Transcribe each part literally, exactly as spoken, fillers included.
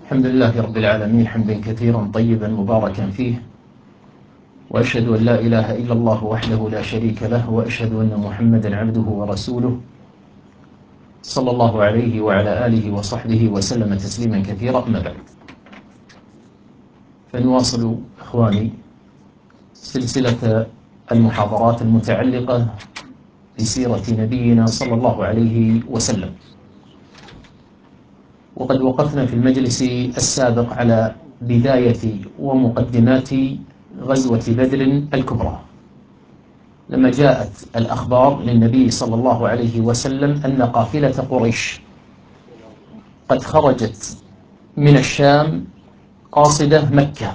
الحمد لله رب العالمين حمدا كثيرا طيبا مباركا فيه، وأشهد أن لا إله إلا الله وحده لا شريك له، وأشهد أن محمدا عبده ورسوله صلى الله عليه وعلى آله وصحبه وسلم تسليما كثيرا. أما بعد، فنواصل إخواني سلسلة المحاضرات المتعلقة بسيرة نبينا صلى الله عليه وسلم، وقد وقفنا في المجلس السابق على بداية ومقدمات غزوة بدر الكبرى، لما جاءت الأخبار للنبي صلى الله عليه وسلم أن قافلة قريش قد خرجت من الشام قاصدة مكة.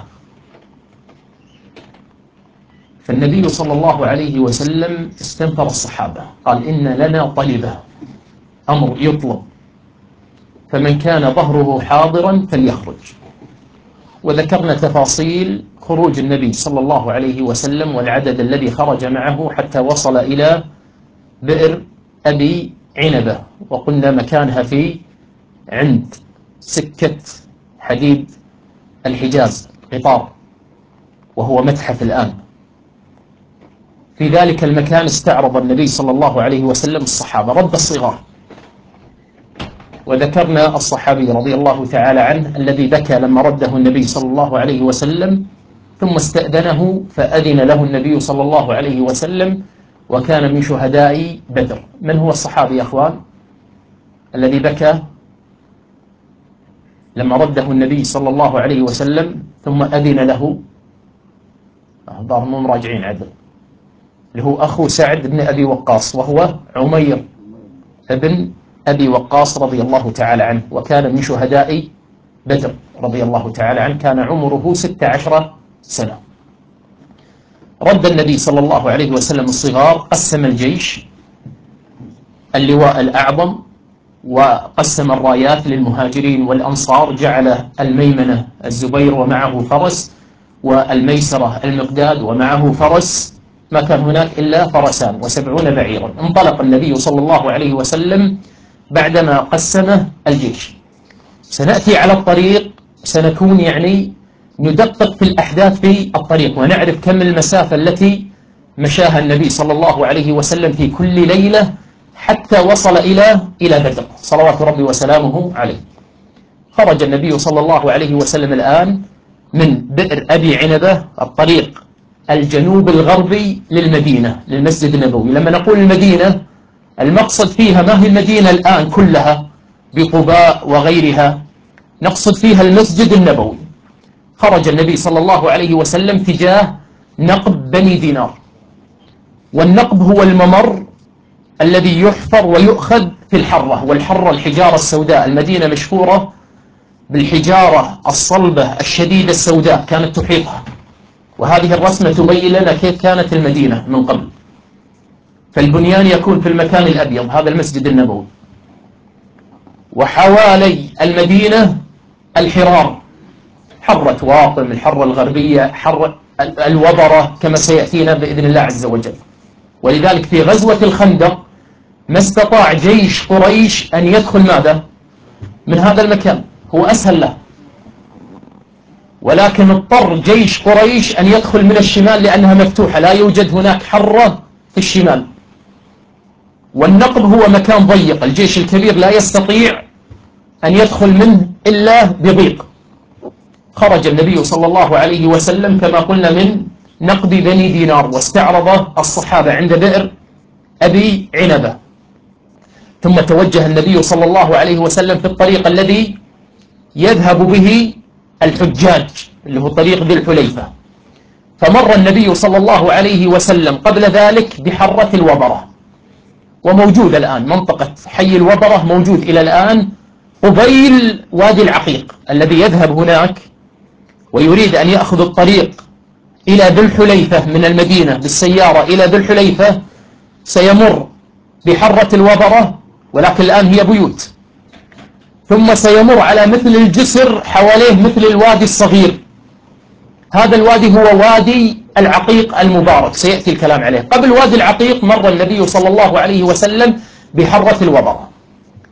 فالنبي صلى الله عليه وسلم استنفر الصحابة، قال: إن لنا طلبة، أمر يطلب، فمن كان ظهره حاضرا فليخرج. وذكرنا تفاصيل خروج النبي صلى الله عليه وسلم والعدد الذي خرج معه حتى وصل إلى بئر أبي عنبة، وقلنا مكانها في عند سكة حديد الحجاز قطار، وهو متحف الآن. في ذلك المكان استعرض النبي صلى الله عليه وسلم الصحابة، رد الصغار، وذكرنا الصحابي رضي الله تعالى عنه الذي بكى لما رده النبي صلى الله عليه وسلم، ثم استأذنه فأذن له النبي صلى الله عليه وسلم، وكان من شهداء بدر. من هو الصحابي يا أخوان الذي بكى لما رده النبي صلى الله عليه وسلم ثم أذن له؟ ظهر مو مراجعين عدل، اللي هو أخو سعد بن أبي وقاص، وهو عمير ابن أبي وقاص رضي الله تعالى عنه، وكان من شهداء بدر رضي الله تعالى عنه، كان عمره ست عشر سنة. رد النبي صلى الله عليه وسلم الصغار، قسم الجيش، اللواء الأعظم، وقسم الرايات للمهاجرين والأنصار، جعل الميمنة الزبير ومعه فرس، والميسرة المقداد ومعه فرس، ما كان هناك إلا فرسان وسبعون بعيرا. انطلق النبي صلى الله عليه وسلم بعدما قسم الجيش. سنأتي على الطريق، سنكون يعني ندقق في الأحداث في الطريق، ونعرف كم المسافة التي مشاها النبي صلى الله عليه وسلم في كل ليلة حتى وصل إلى إلى بدر صلوات ربي وسلامه عليه. خرج النبي صلى الله عليه وسلم الآن من بئر أبي عنبة، الطريق الجنوب الغربي للمدينة، للمسجد النبوي. لما نقول المدينة، المقصد فيها ما هي المدينة الآن كلها بقباء وغيرها، نقصد فيها المسجد النبوي. خرج النبي صلى الله عليه وسلم تجاه نقب بني دينار، والنقب هو الممر الذي يحفر ويؤخذ في الحرة، والحرة الحجارة السوداء. المدينة مشهورة بالحجارة الصلبة الشديدة السوداء كانت تحيطها، وهذه الرسمة تبين لنا كيف كانت المدينة من قبل. فالبنيان يكون في المكان الأبيض، هذا المسجد النبوي، وحوالي المدينة الحرار، حرة واطم، الحرة الغربية، حرة الوبرة، كما سيأتينا بإذن الله عز وجل. ولذلك في غزوة الخندق ما استطاع جيش قريش أن يدخل ماذا؟ من هذا المكان، هو أسهل له، ولكن اضطر جيش قريش أن يدخل من الشمال لأنها مفتوحة، لا يوجد هناك حرة في الشمال، والنقب هو مكان ضيق، الجيش الكبير لا يستطيع أن يدخل منه إلا بضيق. خرج النبي صلى الله عليه وسلم كما قلنا من نقب بني دينار، واستعرض الصحابة عند بئر أبي عنبة، ثم توجه النبي صلى الله عليه وسلم في الطريق الذي يذهب به الحجاج، اللي هو طريق ذي الحليفة. فمر النبي صلى الله عليه وسلم قبل ذلك بحرة الوبرة، وموجود الآن منطقة حي الوبرة، موجود إلى الآن قبيل وادي العقيق. الذي يذهب هناك ويريد أن يأخذ الطريق إلى ذي الحليفة من المدينة بالسيارة إلى ذي الحليفة سيمر بحرة الوبرة، ولكن الآن هي بيوت، ثم سيمر على مثل الجسر حواليه مثل الوادي الصغير. هذا الوادي هو وادي العقيق المبارك، سيأتي الكلام عليه. قبل وادي العقيق مر النبي صلى الله عليه وسلم بحرة الوبرة،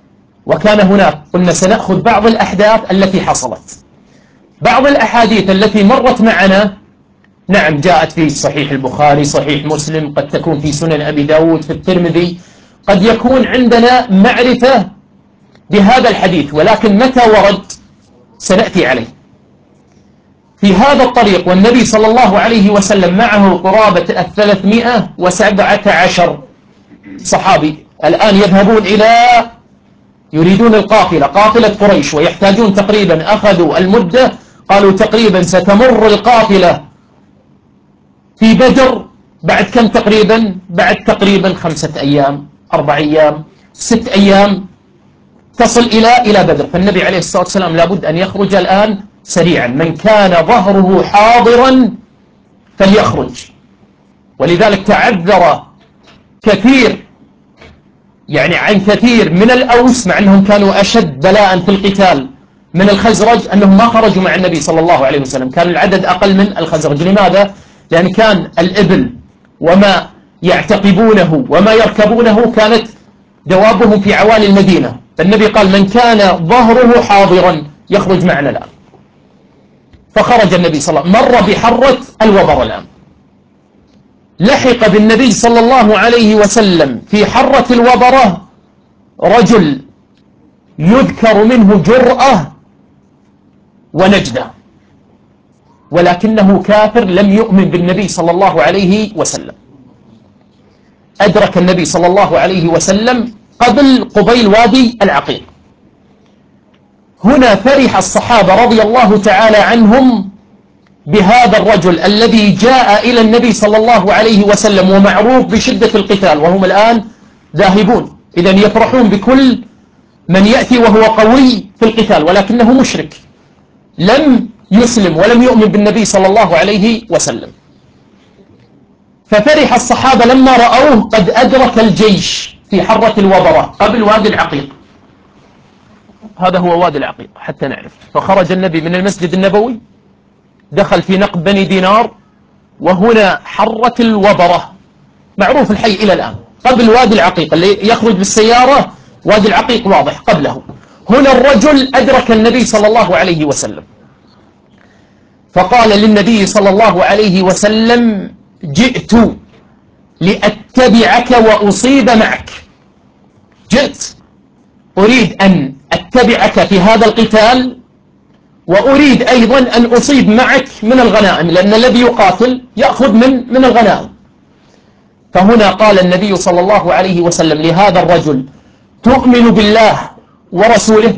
وكان هناك، قلنا سنأخذ بعض الأحداث التي حصلت. بعض الأحاديث التي مرت معنا نعم جاءت في صحيح البخاري، صحيح مسلم، قد تكون في سنن أبي داود، في الترمذي، قد يكون عندنا معرفة بهذا الحديث، ولكن متى ورد سنأتي عليه. في هذا الطريق والنبي صلى الله عليه وسلم معه قرابة الثلاثمائة وسبعة عشر صحابي. الآن يذهبون إلى يريدون القافلة، قافلة قريش، ويحتاجون تقريبا، أخذوا المدة، قالوا تقريبا ستمر القافلة في بدر بعد كم تقريبا؟ بعد تقريبا خمسة أيام، أربع أيام، ست أيام تصل إلى إلى بدر. فالنبي عليه الصلاة والسلام لابد أن يخرج الآن سريعا، من كان ظهره حاضرا فليخرج. ولذلك تعذر كثير يعني عن كثير من الأوس، مع أنهم كانوا أشد بلاء في القتال من الخزرج، أنهم ما خرجوا مع النبي صلى الله عليه وسلم، كان العدد أقل من الخزرج. لماذا؟ لأن كان الإبل وما يعتقبونه وما يركبونه كانت دوابهم في عوالي المدينة، فالنبي قال من كان ظهره حاضرا يخرج معنا الآن. فخرج النبي صلى الله عليه وسلم، مر بحرة الوبر الآن، لحق بالنبي صلى الله عليه وسلم في حرة الوبرة رجل يذكر منه جرأة ونجدة، ولكنه كافر لم يؤمن بالنبي صلى الله عليه وسلم. أدرك النبي صلى الله عليه وسلم قبل قبيل وادي العقيق. هنا فرح الصحابة رضي الله تعالى عنهم بهذا الرجل الذي جاء إلى النبي صلى الله عليه وسلم ومعروف بشدة القتال، وهم الآن ذاهبون، إذن يفرحون بكل من يأتي وهو قوي في القتال، ولكنه مشرك لم يسلم ولم يؤمن بالنبي صلى الله عليه وسلم. ففرح الصحابة لما رأوه قد أدرك الجيش في حرة الوبرة قبل وادي العقيق. هذا هو وادي العقيق حتى نعرف. فخرج النبي من المسجد النبوي، دخل في نقب بني دينار، وهنا حرة الوبرة معروف الحي إلى الآن، قبل وادي العقيق اللي يخرج بالسيارة، وادي العقيق واضح قبله. هنا الرجل أدرك النبي صلى الله عليه وسلم، فقال للنبي صلى الله عليه وسلم جئت لأتبعك وأصيب معك، جئت أريد أن أتبعك في هذا القتال، وأريد أيضا أن أصيب معك من الغنائم، لأن الذي يقاتل يأخذ من من الغنائم. فهنا قال النبي صلى الله عليه وسلم لهذا الرجل تؤمن بالله ورسوله؟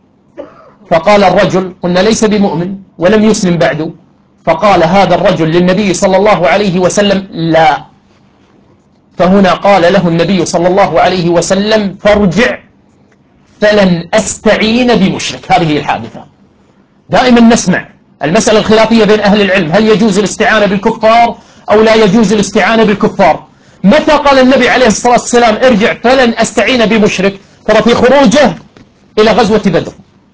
فقال الرجل، قلنا ليس بمؤمن ولم يسلم بعد، فقال هذا الرجل للنبي صلى الله عليه وسلم لا. فهنا قال له النبي صلى الله عليه وسلم فارجع فلن أستعين بمشرك. هذه الحادثة دائما نسمع المسألة الخلافية بين أهل العلم، هل يجوز الاستعانة بالكفار أو لا يجوز الاستعانة بالكفار؟ متى قال النبي عليه الصلاة والسلام ارجع فلن أستعين بمشرك؟ ترى في خروجه إلى غزوة بدر.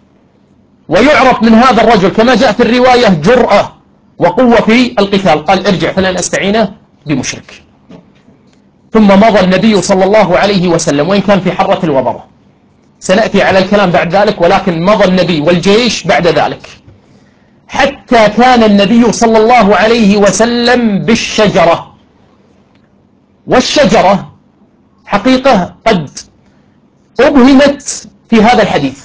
ويعرف من هذا الرجل كما جاء في الرواية جرأة وقوة في القتال، قال ارجع فلن أستعين بمشرك. ثم مضى النبي صلى الله عليه وسلم، وإن كان في حرة الوبرة، سنأتي على الكلام بعد ذلك، ولكن مضى النبي والجيش بعد ذلك حتى كان النبي صلى الله عليه وسلم بالشجرة. والشجرة حقيقة قد أبهمت في هذا الحديث،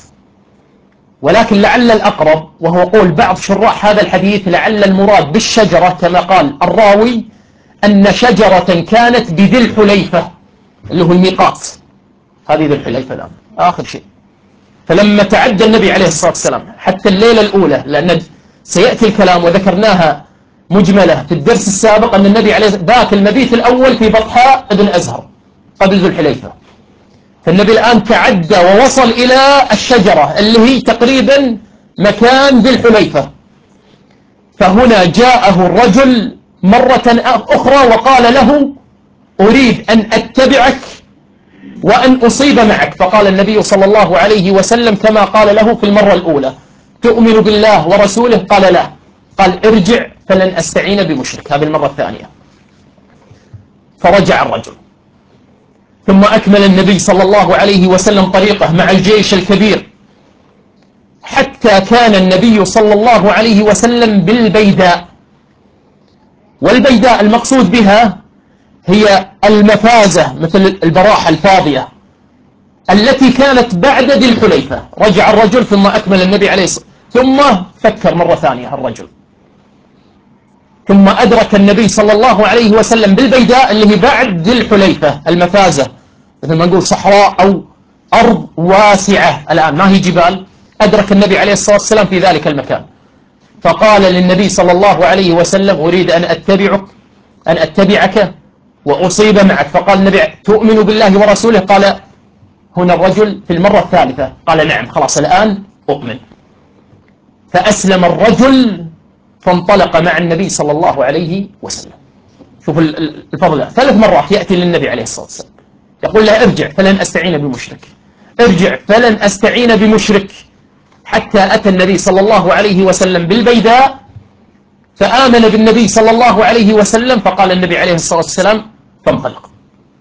ولكن لعل الأقرب وهو قول بعض شراح هذا الحديث لعل المراد بالشجرة كما قال الراوي أن شجرة كانت بذي الحليفة اللي هو الميقات، هذه ذي الحليفة الآن آخر شيء. فلما تعدى النبي عليه الصلاة والسلام حتى الليلة الأولى، لأن سيأتي الكلام وذكرناها مجملة في الدرس السابق أن النبي عليه ذاك المبيت الأول في بطحاء ابن أزهر قبل ذو الحليفة، فالنبي الآن تعدى ووصل إلى الشجرة اللي هي تقريبا مكان ذي الحليفة. فهنا جاءه الرجل مرة أخرى وقال له أريد أن أتبعك وأن أصيب معك. فقال النبي صلى الله عليه وسلم كما قال له في المرة الأولى تؤمن بالله ورسوله؟ قال لا. قال ارجع فلن أستعين بمشرك. هذه المرة الثانية. فرجع الرجل. ثم أكمل النبي صلى الله عليه وسلم طريقه مع الجيش الكبير حتى كان النبي صلى الله عليه وسلم بالبيداء. والبيداء المقصود بها هي المفازة مثل البراحة الفاضية التي كانت بعد ذي الحليفة. رجع الرجل ثم أكمل النبي عليه الصلاة والسلام ثم فكر مرة ثانية الرجل، ثم أدرك النبي صلى الله عليه وسلم بالبيداء اللي هي بعد ذي الحليفة المفازة، مثل ما نقول صحراء أو أرض واسعة الآن ما هي جبال. أدرك النبي عليه الصلاة والسلام في ذلك المكان، فقال للنبي صلى الله عليه وسلم أريد أن أتبعك أن أتبعك وأصيب معك. فقال النبي تؤمن بالله ورسوله؟ قال هنا الرجل في المرة الثالثة قال نعم خلاص الآن أؤمن. فأسلم الرجل فانطلق مع النبي صلى الله عليه وسلم. شوف الفضل، ثلاث مرات يأتي للنبي عليه الصلاة والسلام يقول له ارجع فلن أستعين بمشرك، ارجع فلن أستعين بمشرك، حتى أتى النبي صلى الله عليه وسلم بالبيداء فآمن بالنبي صلى الله عليه وسلم. فقال النبي عليه الصلاة والسلام فانطلق.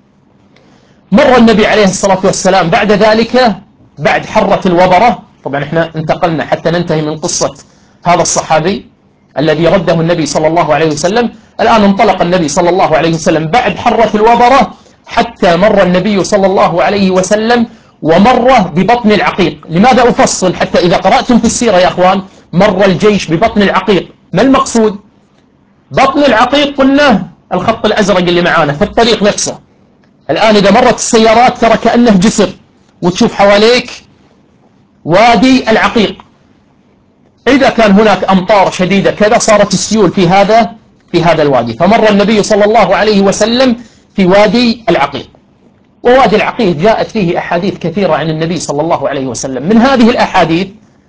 مر النبي عليه الصلاة والسلام بعد ذلك بعد حرة الوبرة. طبعا احنا انتقلنا حتى ننتهي من قصة هذا الصحابي الذي رده النبي صلى الله عليه وسلم. الآن انطلق النبي صلى الله عليه وسلم بعد حرة الوبرة حتى مر النبي صلى الله عليه وسلم ومر ببطن العقيق. لماذا أفصل؟ حتى إذا قرأتم في السيرة يا أخوان مر الجيش ببطن العقيق. ما المقصود؟ بطن العقيق قلنا الخط الأزرق اللي معانا في الطريق نفسه. الآن إذا مرت السيارات ترى كأنه جسر وتشوف حواليك وادي العقيق. إذا كان هناك أمطار شديدة كذا صارت السيول في هذا في هذا الوادي. فمر النبي صلى الله عليه وسلم في وادي العقيق. ووادي العقيق جاءت فيه أحاديث كثيرة عن النبي صلى الله عليه وسلم. من هذه الأحاديث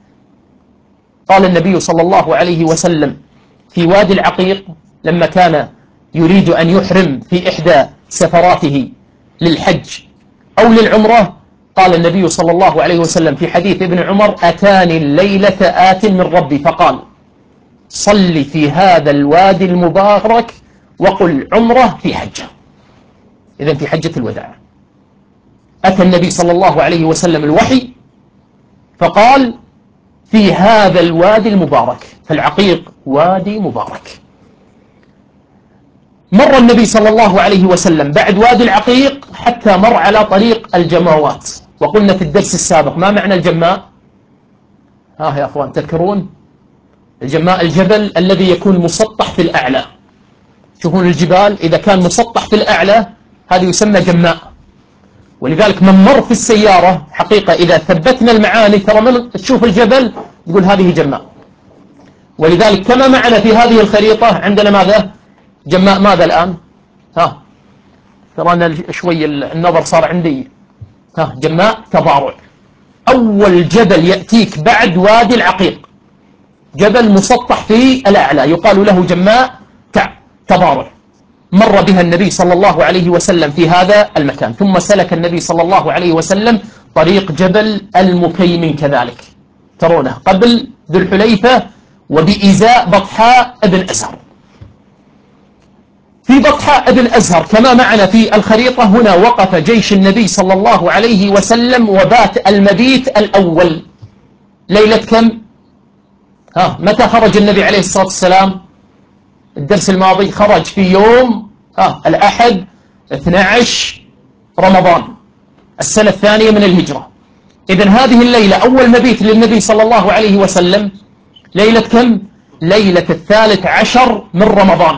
قال النبي صلى الله عليه وسلم في وادي العقيق لما كان يريد أن يحرم في إحدى سفراته للحج أو للعمرة، قال النبي صلى الله عليه وسلم في حديث ابن عمر أتاني الليلة آت من ربي فقال صل في هذا الوادي المبارك وقل عمرة في حجة. إذن في حجة الوداع أتى النبي صلى الله عليه وسلم الوحي فقال في هذا الوادي المبارك. فالعقيق وادي مبارك. مر النبي صلى الله عليه وسلم بعد وادي العقيق حتى مر على طريق الجماوات. وقلنا في الدرس السابق ما معنى الجماء؟ ها يا أخوان تذكرون؟ الجماء الجبل الذي يكون مسطح في الأعلى. شوفون الجبال إذا كان مسطح في الأعلى هذا يسمى جماء. ولذلك من مر في السيارة حقيقة إذا ثبتنا المعاني ترى من تشوف الجبل تقول هذه جماء. ولذلك كما معنا في هذه الخريطة عندنا ماذا؟ جماء ماذا الآن؟ ها ترى أنا شوي النظر صار عندي. ها جماء تضارع. أول جبل يأتيك بعد وادي العقيق جبل مسطح في الأعلى يقال له جماء تضارع. مر بها النبي صلى الله عليه وسلم في هذا المكان. ثم سلك النبي صلى الله عليه وسلم طريق جبل المكيمن كذلك ترونه قبل ذو الحليفة وبإزاء بطحاء ابن أزهر. في بطحاء ابن أزهر كما معنا في الخريطة هنا وقف جيش النبي صلى الله عليه وسلم وبات المبيت الأول. ليلة كم؟ ها متى خرج النبي عليه الصلاة والسلام؟ الدرس الماضي خرج في يوم ها الأحد اثني عشر رمضان السنة الثانية من الهجرة. إذن هذه الليلة أول مبيت للنبي صلى الله عليه وسلم ليلة كم؟ ليلة الثالث عشر من رمضان.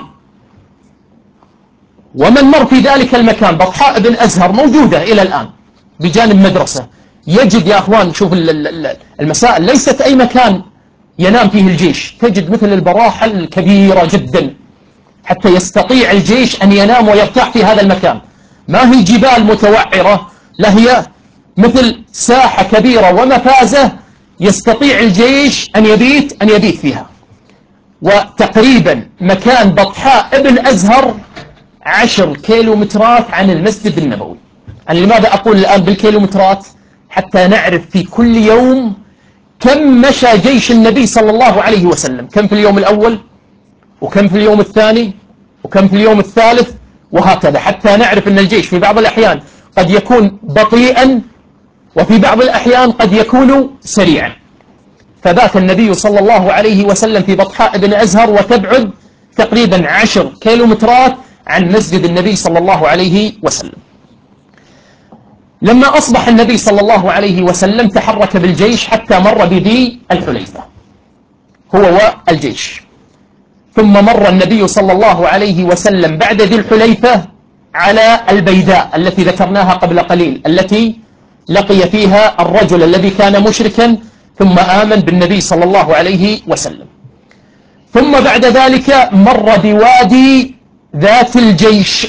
ومن مر في ذلك المكان بطحاء بن أزهر موجودة إلى الآن بجانب مدرسة. يجد يا أخوان شوف المسائل ليست أي مكان ينام فيه الجيش، تجد مثل البراحل الكبيرة جدا حتى يستطيع الجيش أن ينام ويرتاح في هذا المكان. ما هي جبال متوعرة، لا هي مثل ساحة كبيرة ومفازة يستطيع الجيش أن يبيت أن يبيت فيها. وتقريبا مكان بطحاء ابن أزهر عشر كيلومترات عن المسجد النبوي. أنا لماذا أقول الآن بالكيلومترات؟ حتى نعرف في كل يوم كم مشى جيش النبي صلى الله عليه وسلم، كم في اليوم الأول وكم في اليوم الثاني وكم في اليوم الثالث وهكذا، حتى نعرف أن الجيش في بعض الأحيان قد يكون بطيئا، وفي بعض الأحيان قد يكون سريعا. فبات النبي صلى الله عليه وسلم في بطحاء بن أزهر، وتبعد تقريبا عشر كيلومترات عن مسجد النبي صلى الله عليه وسلم. لما أصبح النبي صلى الله عليه وسلم تحرك بالجيش حتى مر بذي الحليفة هو والجيش، ثم مر النبي صلى الله عليه وسلم بعد ذي الحليفة على البيداء التي ذكرناها قبل قليل، التي لقي فيها الرجل الذي كان مشركا ثم آمن بالنبي صلى الله عليه وسلم. ثم بعد ذلك مر بوادي ذات الجيش،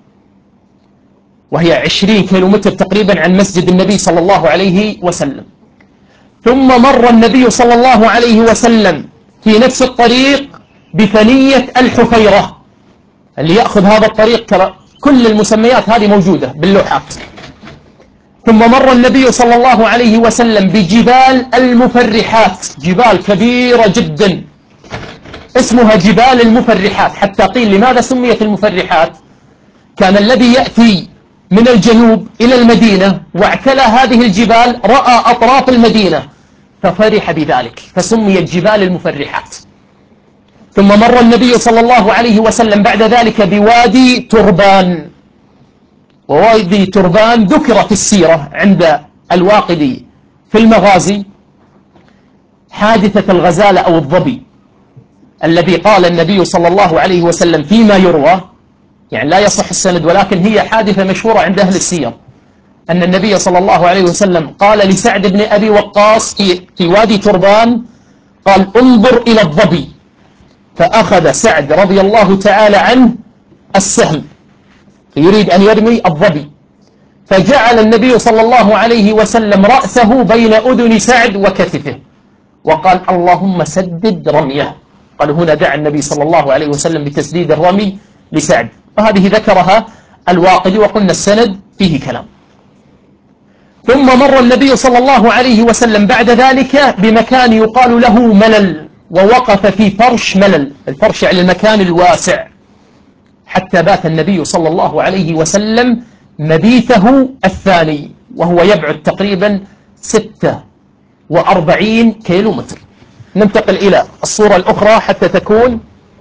وهي عشرين كيلومتر تقريبا عن مسجد النبي صلى الله عليه وسلم. ثم مر النبي صلى الله عليه وسلم في نفس الطريق بثنية الحفيرة، اللي يأخذ هذا الطريق ترى كل المسميات هذه موجودة باللوحات. ثم مر النبي صلى الله عليه وسلم بجبال المفرحات، جبال كبيرة جدا اسمها جبال المفرحات، حتى قيل لماذا سميت المفرحات؟ كان الذي يأتي من الجنوب إلى المدينة واعتلى هذه الجبال رأى أطراف المدينة ففرح بذلك فسميت جبال المفرحات. ثم مر النبي صلى الله عليه وسلم بعد ذلك بوادي تربان، ووادي تربان ذكر في السيرة عند الواقدي في المغازي حادثة الغزالة أو الظبي، الذي قال النبي صلى الله عليه وسلم فيما يروى، يعني لا يصح السند ولكن هي حادثة مشهورة عند أهل السير، أن النبي صلى الله عليه وسلم قال لسعد بن أبي وقاص في, في وادي تربان، قال انظر إلى الظبي، فأخذ سعد رضي الله تعالى عنه السهم يريد أن يرمي الظبي، فجعل النبي صلى الله عليه وسلم رأسه بين أذن سعد وكتفه وقال اللهم سدد رميه. قال هنا دعا النبي صلى الله عليه وسلم بتسديد الرمي لسعد، وهذه ذكرها الواقدي وقلنا السند فيه كلام. ثم مر النبي صلى الله عليه وسلم بعد ذلك بمكان يقال له ملل، ووقف في فرش ملل، الفرش يعني المكان الواسع، حتى بات النبي صلى الله عليه وسلم مبيته الثاني، وهو يبعد تقريبا ستة وأربعين كيلو متر. ننتقل إلى الصورة الأخرى حتى تكون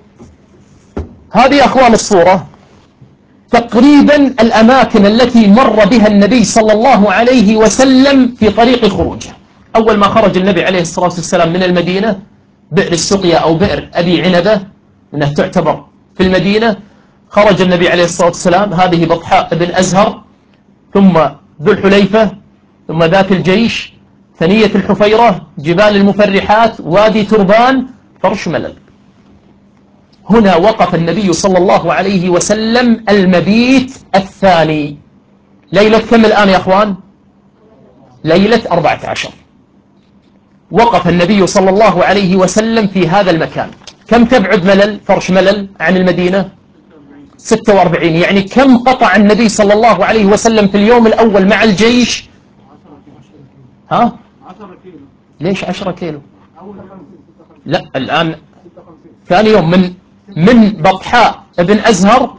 هذه أخوان الصورة تقريبا الأماكن التي مر بها النبي صلى الله عليه وسلم في طريق خروجه. أول ما خرج النبي عليه الصلاة والسلام من المدينة، بئر السقيا أو بئر أبي عنبة أنها تعتبر في المدينة، خرج النبي عليه الصلاة والسلام، هذه بطحاء بن أزهر، ثم ذو الحليفة، ثم ذات الجيش، ثنية الحفيرة، جبال المفرحات، وادي تربان، فرش ملل. هنا وقف النبي صلى الله عليه وسلم المبيت الثاني. ليلة كم الآن يا أخوان؟ ليلة أربعة عشر. وقف النبي صلى الله عليه وسلم في هذا المكان. كم تبعد ملل فرش ملل عن المدينة؟ ستة وأربعين. يعني كم قطع النبي صلى الله عليه وسلم في اليوم الأول مع الجيش؟ ها؟ ليش عشرة كيلو؟ لا الآن ثاني يوم من من بطحاء ابن أزهر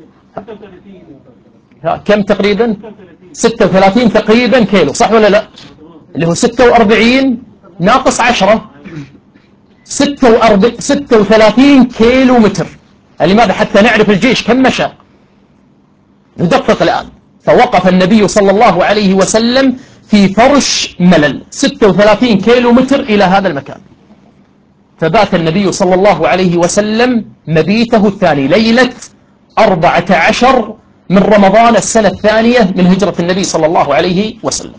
كم تقريبا؟ ستة وثلاثين تقريبا كيلو، صح ولا لا؟ اللي هو ستة وأربعين ناقص عشرة، ستة وثلاثين كيلو متر. لماذا؟ حتى نعرف الجيش كم مشى، ندقق الآن. فوقف النبي صلى الله عليه وسلم في فرش ملل ستة وثلاثين كيلو متر إلى هذا المكان. فبات النبي صلى الله عليه وسلم مبيته الثاني ليلة أربعة عشر من رمضان السنة الثانية من هجرة النبي صلى الله عليه وسلم.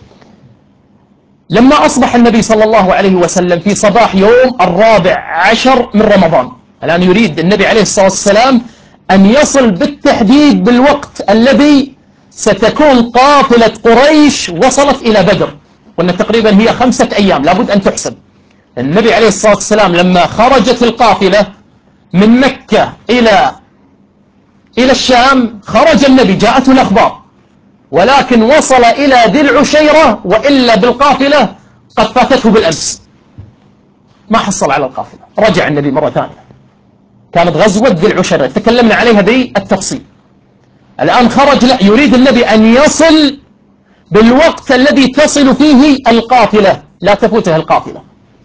لما أصبح النبي صلى الله عليه وسلم في صباح يوم الرابع عشر من رمضان، الآن يريد النبي عليه الصلاة والسلام أن يصل بالتحديد بالوقت الذي ستكون قافلة قريش وصلت إلى بدر، وأن تقريبا هي خمسة أيام لابد أن تحسب. النبي عليه الصلاة والسلام لما خرجت القافلة من مكة إلى إلى الشام، خرج النبي جاءته الأخبار، ولكن وصل إلى ذي العشيرة وإلا بالقافلة قد فاتته بالأمس، ما حصل على القافلة. رجع النبي مرة ثانية، كانت غزوة ذي العشيرة تكلمنا عليها بالتفصيل. الآن خرج، لا، يريد النبي أن يصل بالوقت الذي تصل فيه القافلة، لا تفوته القافلة.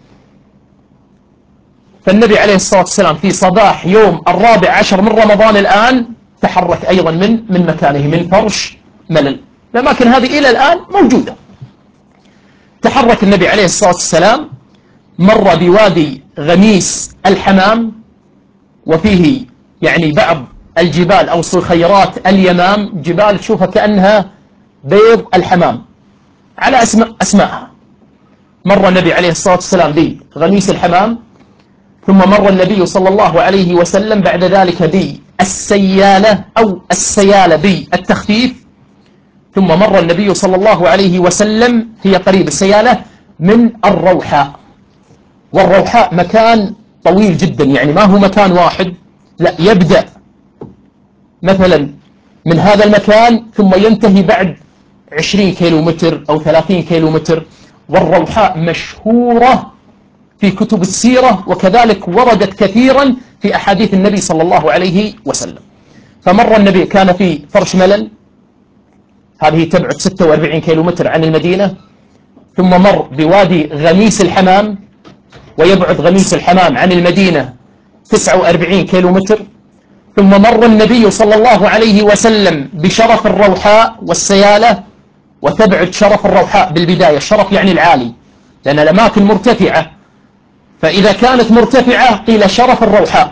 فالنبي عليه الصلاة والسلام في صباح يوم الرابع عشر من رمضان الآن تحرك أيضا من من مكانه، من فرش ملل. الأماكن هذه إلى الآن موجودة. تحرك النبي عليه الصلاة والسلام، مر بوادي غميس الحمام، وفيه يعني بعض الجبال أو صخيرات اليمام، جبال تشوفها كأنها بيض الحمام على أسماء أسماءها. مر النبي عليه الصلاة والسلام بغميس الحمام، ثم مر النبي صلى الله عليه وسلم بعد ذلك بالسيالة أو السيالة بالتخفيف، ثم مر النبي صلى الله عليه وسلم، هي قريب السيالة، من الروحاء. والروحاء مكان طويل جدا، يعني ما هو مكان واحد، لا، يبدأ مثلا من هذا المكان ثم ينتهي بعد عشرين كيلو متر أو ثلاثين كيلو متر. والروحاء مشهورة في كتب السيرة، وكذلك وردت كثيرا في أحاديث النبي صلى الله عليه وسلم. فمر النبي، كان في فرش ملل، هذه تبعد ستة وأربعين كيلو متر عن المدينة، ثم مر بوادي غميس الحمام، ويبعد غميس الحمام عن المدينة تسعة وأربعين كيلو متر، ثم مر النبي صلى الله عليه وسلم بشرف الروحاء والسيالة، وتبعد شرف الروحاء بالبداية، الشرف يعني العالي، لأن الأماكن مرتفعة، فإذا كانت مرتفعة قيل شرف الروحاء.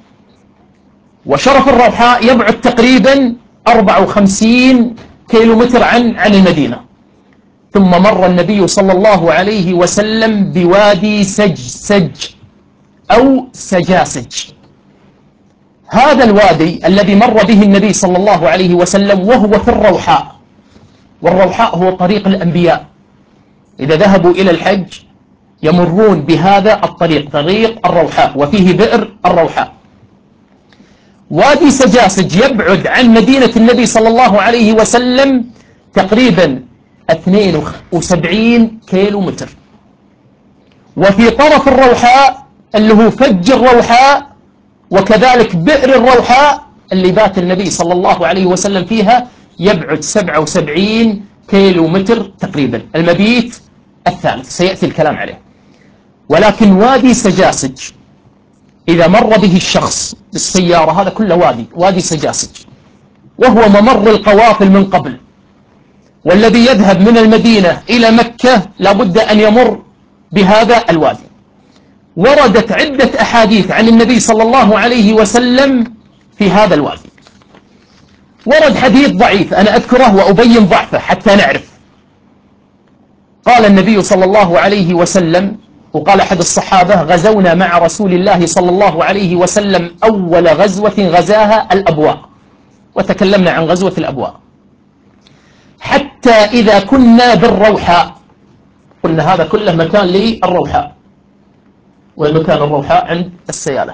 وشرف الروحاء يبعد تقريبا أربعة وخمسين كيلو متر عن عن المدينة. ثم مر النبي صلى الله عليه وسلم بوادي سجسج أو سجاسج. هذا الوادي الذي مر به النبي صلى الله عليه وسلم وهو في الروحاء، والروحاء هو طريق الأنبياء، إذا ذهبوا إلى الحج يمرون بهذا الطريق، طريق الروحاء، وفيه بئر الروحاء. وادي سجاسج يبعد عن مدينة النبي صلى الله عليه وسلم تقريبا اثنين وسبعين كيلو متر. وفي طرف الروحاء اللي هو فج الروحاء، وكذلك بئر الروحاء اللي بات النبي صلى الله عليه وسلم فيها، يبعد سبعة وسبعين كيلو متر تقريبا، المبيت الثالث سيأتي الكلام عليه. ولكن وادي سجاسج إذا مر به الشخص بالسيارة، هذا كله وادي وادي سجاسج، وهو ممر القوافل من قبل، والذي يذهب من المدينة إلى مكة لابد أن يمر بهذا الوادي. وردت عدة أحاديث عن النبي صلى الله عليه وسلم في هذا الوادي. ورد حديث ضعيف أنا أذكره وأبين ضعفه حتى نعرف. قال النبي صلى الله عليه وسلم، وقال أحد الصحابة: غزونا مع رسول الله صلى الله عليه وسلم أول غزوة غزاها الأبواء، وتكلمنا عن غزوة الأبواء، حتى إذا كنا بالروحاء، قلنا هذا كله مكان للروحاء، والمكان الروحاء عند السيالة،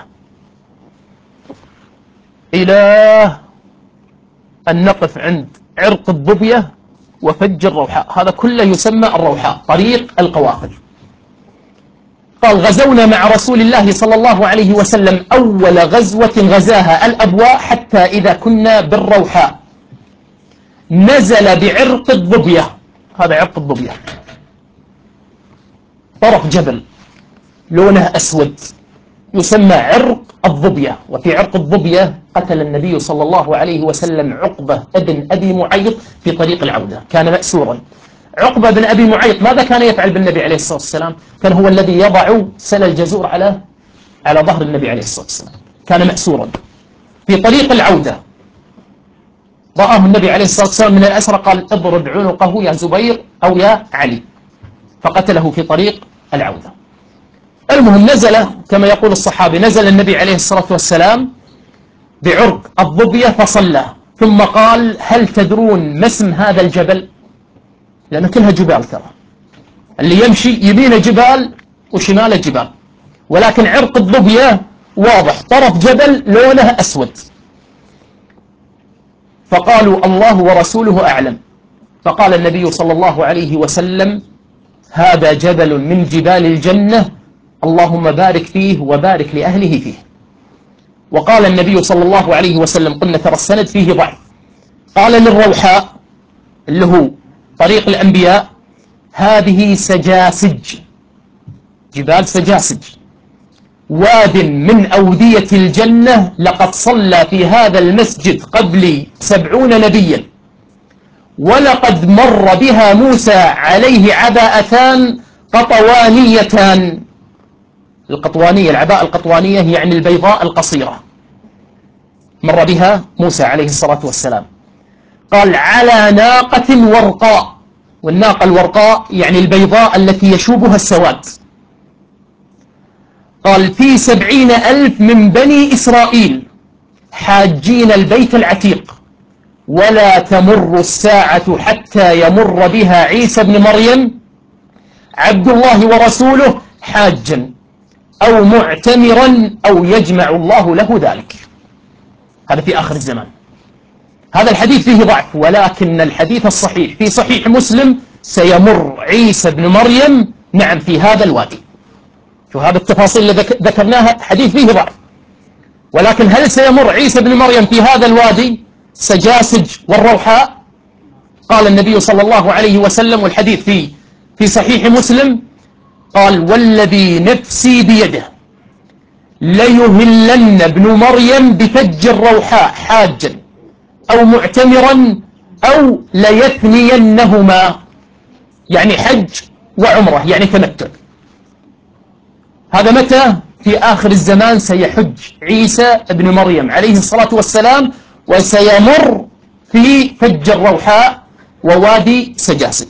إلى أن نقف عند عرق الظبية وفج الروحاء، هذا كله يسمى الروحاء، طريق القوافل. قال: غزونا مع رسول الله صلى الله عليه وسلم أول غزوة غزاها الأبواء حتى إذا كنا بالروحاء نزل بعرق الظبية، هذا عرق الظبية، طرف جبل لونه أسود يسمى عرق الظبية. وفي عرق الظبية قتل النبي صلى الله عليه وسلم عقبة ابن أبي معيط في طريق العودة، كان مأسورا. عقبة بن أبي معيط ماذا كان يفعل بالنبي عليه الصلاة والسلام؟ كان هو الذي يضع سل الجزور على على ظهر النبي عليه الصلاة والسلام، كان مأسورا في طريق العودة. رآه النبي عليه الصلاة والسلام من الأسرى، قال: اضرب عنقه يا زبير أو يا علي، فقتله في طريق العودة. المهم نزل كما يقول الصحابي، نزل النبي عليه الصلاة والسلام بعرق الظبية فصلى، ثم قال: هل تدرون ما اسم هذا الجبل؟ لأن كلها جبال، ترى اللي يمشي يمين جبال وشمال جبال، ولكن عرق الظبية واضح، طرف جبل لونه أسود. فقالوا: الله ورسوله أعلم. فقال النبي صلى الله عليه وسلم: هذا جبل من جبال الجنة، اللهم بارك فيه وبارك لأهله فيه. وقال النبي صلى الله عليه وسلم، قلنا ترى السند فيه ضعف، قال للروحاء اللي هو طريق الأنبياء: هذه سجاسج، جبال سجاسج، واد من أودية الجنة، لقد صلى في هذا المسجد قبلي سبعون نبيا، ولقد مر بها موسى عليه عباءتان قطوانيتان. القطوانية، العباءة القطوانية يعني البيضاء القصيرة، مر بها موسى عليه الصلاة والسلام. قال: على ناقة ورقاء، والناقة الورقاء يعني البيضاء التي يشوبها السواد. قال: في سبعين ألف من بني إسرائيل حاجين البيت العتيق، ولا تمر الساعة حتى يمر بها عيسى بن مريم عبد الله ورسوله حاجا أو معتمرا أو يجمع الله له ذلك. هذا في آخر الزمان. هذا الحديث فيه ضعف، ولكن الحديث الصحيح في صحيح مسلم: سيمر عيسى بن مريم نعم في هذا الوادي. شو هذا التفاصيل اللي ذكرناها حديث فيه ضعف، ولكن هل سيمر عيسى بن مريم في هذا الوادي سجاسج والروحاء؟ قال النبي صلى الله عليه وسلم، والحديث في في صحيح مسلم، قال: والذي نفسي بيده ليهلن ابن مريم بفج الروحاء حاجا أو معتمرا أو ليثنينهما، يعني حج وعمرة، يعني تمتع. هذا متى؟ في آخر الزمان سيحج عيسى ابن مريم عليه الصلاة والسلام، وسيمر في فج الروحاء ووادي سجاسج.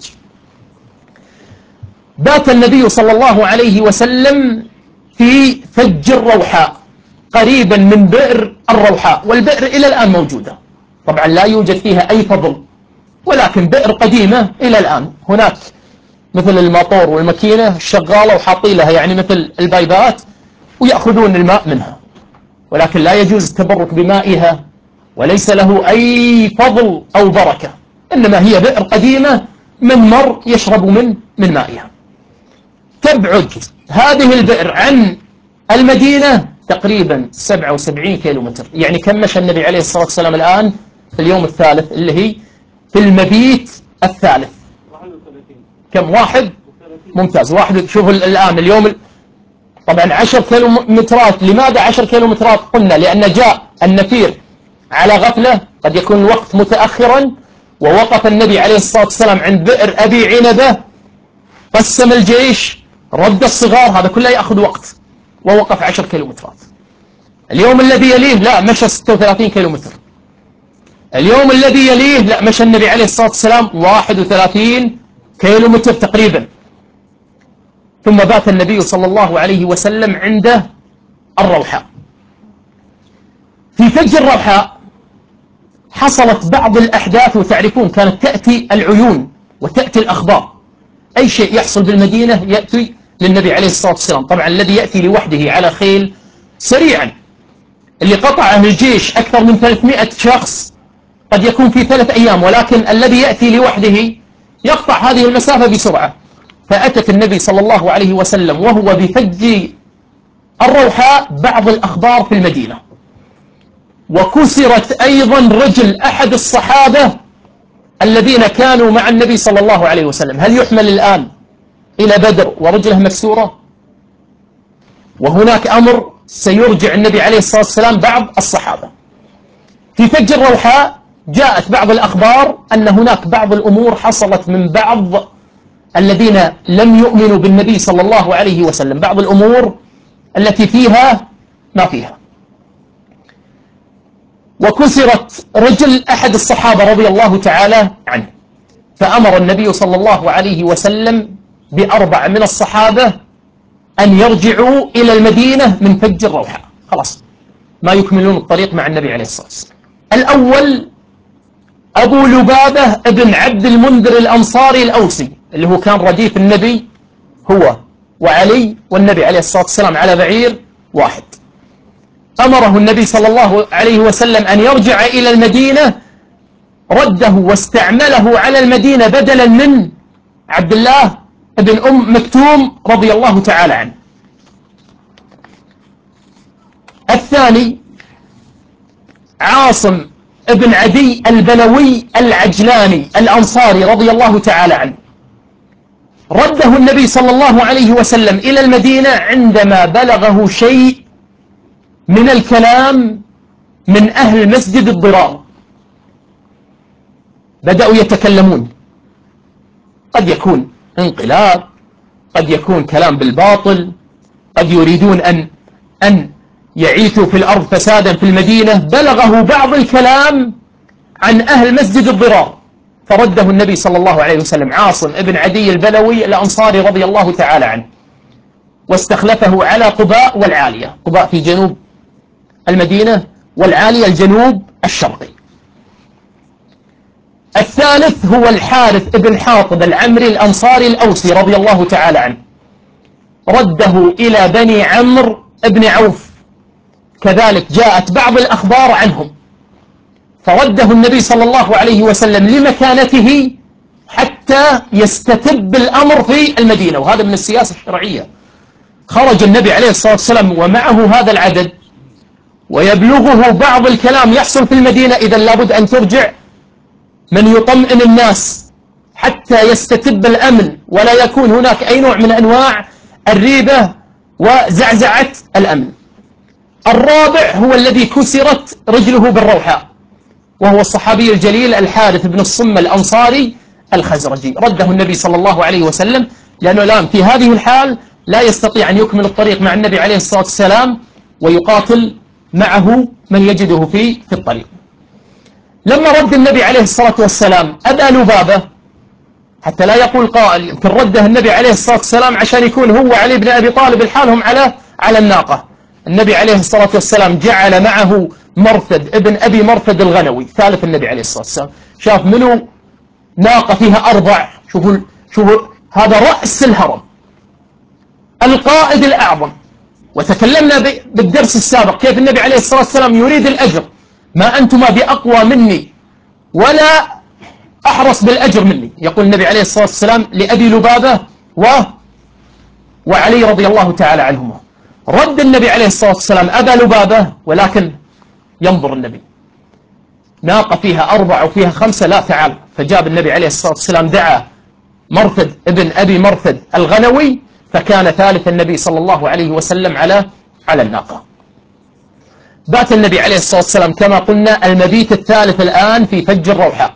بات النبي صلى الله عليه وسلم في فج الروحاء قريبا من بئر الروحاء، والبئر إلى الآن موجودة، طبعا لا يوجد فيها أي فضل، ولكن بئر قديمة إلى الآن. هناك مثل الماطور والماكينة الشغالة وحاطين لها يعني مثل البايبات ويأخذون الماء منها، ولكن لا يجوز التبرك بمائها، وليس له أي فضل أو بركة، إنما هي بئر قديمة من مر يشرب من من مائها. تبعد هذه البئر عن المدينة تقريبا سبعة وسبعين كيلو متر. يعني كم مشى النبي عليه الصلاة والسلام الآن في اليوم الثالث اللي هي في المبيت الثالث؟ كم؟ واحد. ممتاز، واحد. شوفوا الآن اليوم طبعا عشر كيلو مترات. لماذا عشر كيلو مترات؟ قلنا لأن جاء النفير على غفلة، قد يكون الوقت متأخرا، ووقف النبي عليه الصلاة والسلام عند بئر أبي عنبة، قسم الجيش، رد الصغار، هذا كله يأخذ وقت، ووقف عشر كيلو مترات. اليوم الذي يليه لا، مشى ستة وثلاثين كيلو متر. اليوم الذي يليه لا، مشى النبي عليه الصلاة والسلام واحد وثلاثين كيلو متر تقريبا. ثم بات النبي صلى الله عليه وسلم عند الروحاء. في فج الروحاء حصلت بعض الأحداث، وتعرفون كانت تأتي العيون وتأتي الأخبار، أي شيء يحصل بالمدينة يأتي للنبي عليه الصلاة والسلام. طبعا الذي يأتي لوحده على خيل سريعا، اللي قطعه الجيش أكثر من ثلاثمائة شخص قد يكون في ثلاث أيام، ولكن الذي يأتي لوحده يقطع هذه المسافة بسرعة. فأتت النبي صلى الله عليه وسلم وهو بفج الروحاء بعض الأخبار في المدينة، وكسرت أيضا رجل أحد الصحابة الذين كانوا مع النبي صلى الله عليه وسلم. هل يحمل الآن إلى بدر ورجله مكسورة؟ وهناك أمر سيرجع النبي عليه الصلاة والسلام بعض الصحابة. في فج الروحاء جاءت بعض الأخبار أن هناك بعض الأمور حصلت من بعض الذين لم يؤمنوا بالنبي صلى الله عليه وسلم، بعض الأمور التي فيها ما فيها. وكسرت رجل أحد الصحابة رضي الله تعالى عنه، فأمر النبي صلى الله عليه وسلم بأربع من الصحابة أن يرجعوا إلى المدينة من فج الروحاء، خلاص ما يكملون الطريق مع النبي عليه الصلاة والسلام. الأول أبو لبابة ابن عبد المنذر الأنصاري الأوسي، اللي هو كان رديف النبي، هو وعلي والنبي عليه الصلاة والسلام على بعير واحد. أمره النبي صلى الله عليه وسلم أن يرجع إلى المدينة، رده واستعمله على المدينة بدلا من عبد الله ابن أم مكتوم رضي الله تعالى عنه. الثاني عاصم ابن عدي البلوي العجلاني الأنصاري رضي الله تعالى عنه، رده النبي صلى الله عليه وسلم إلى المدينة عندما بلغه شيء من الكلام من أهل مسجد الضرار. بدأوا يتكلمون، قد يكون انقلاب، قد يكون كلام بالباطل، قد يريدون أن أن يعيثوا في الأرض فسادا في المدينة. بلغه بعض الكلام عن أهل مسجد الضرار، فرده النبي صلى الله عليه وسلم عاصم ابن عدي البلوي الأنصاري رضي الله تعالى عنه، واستخلفه على قباء والعالية. قباء في جنوب المدينة والعالية الجنوب الشرقي. الثالث هو الحارث ابن حاطب العمري الأنصاري الأوسي رضي الله تعالى عنه، رده إلى بني عمرو ابن عوف، كذلك جاءت بعض الأخبار عنهم، فرده النبي صلى الله عليه وسلم لمكانته حتى يستتب الأمر في المدينة. وهذا من السياسة الشرعية. خرج النبي عليه الصلاة والسلام ومعه هذا العدد، ويبلغه بعض الكلام يحصل في المدينة، إذا لابد أن ترجع من يطمئن الناس حتى يستتب الأمن، ولا يكون هناك أي نوع من أنواع الريبة وزعزعة الأمن. الرابع هو الذي كسرت رجله بالروحاء، وهو الصحابي الجليل الحارث بن الصم الأنصاري الخزرجي، رده النبي صلى الله عليه وسلم، لأنه الآن في هذه الحال لا يستطيع أن يكمل الطريق مع النبي عليه الصلاة والسلام ويقاتل معه من يجده في في الطريق. لما رد النبي عليه الصلاة والسلام أبا لبابة، حتى لا يقول قائل يمكن رده النبي عليه الصلاة والسلام عشان يكون هو علي بن أبي طالب لحالهم على على الناقة. النبي عليه الصلاة والسلام جعل معه مرثد ابن أبي مرثد الغنوي، ثالث النبي عليه الصلاة والسلام. شاف منه ناقة فيها أربع، شوفوا شوفوا هذا رأس الهرم، القائد الأعظم. وتكلمنا بالدرس السابق كيف النبي عليه الصلاة والسلام يريد الأجر، ما أنتما بأقوى مني ولا أحرص بالأجر مني، يقول النبي عليه الصلاة والسلام لأبي لبابة و وعلي رضي الله تعالى عنهما. رد النبي عليه الصلاة والسلام أبا لبابة، ولكن ينظر النبي ناقة فيها أربع وفيها خمسة، لا تعال. فجاب النبي عليه الصلاة والسلام دعا مرثد ابن أبي مرثد الغنوي، فكان ثالث النبي صلى الله عليه وسلم على على الناقة. بات النبي عليه الصلاة والسلام كما قلنا المبيت الثالث الآن في فج الروحاء،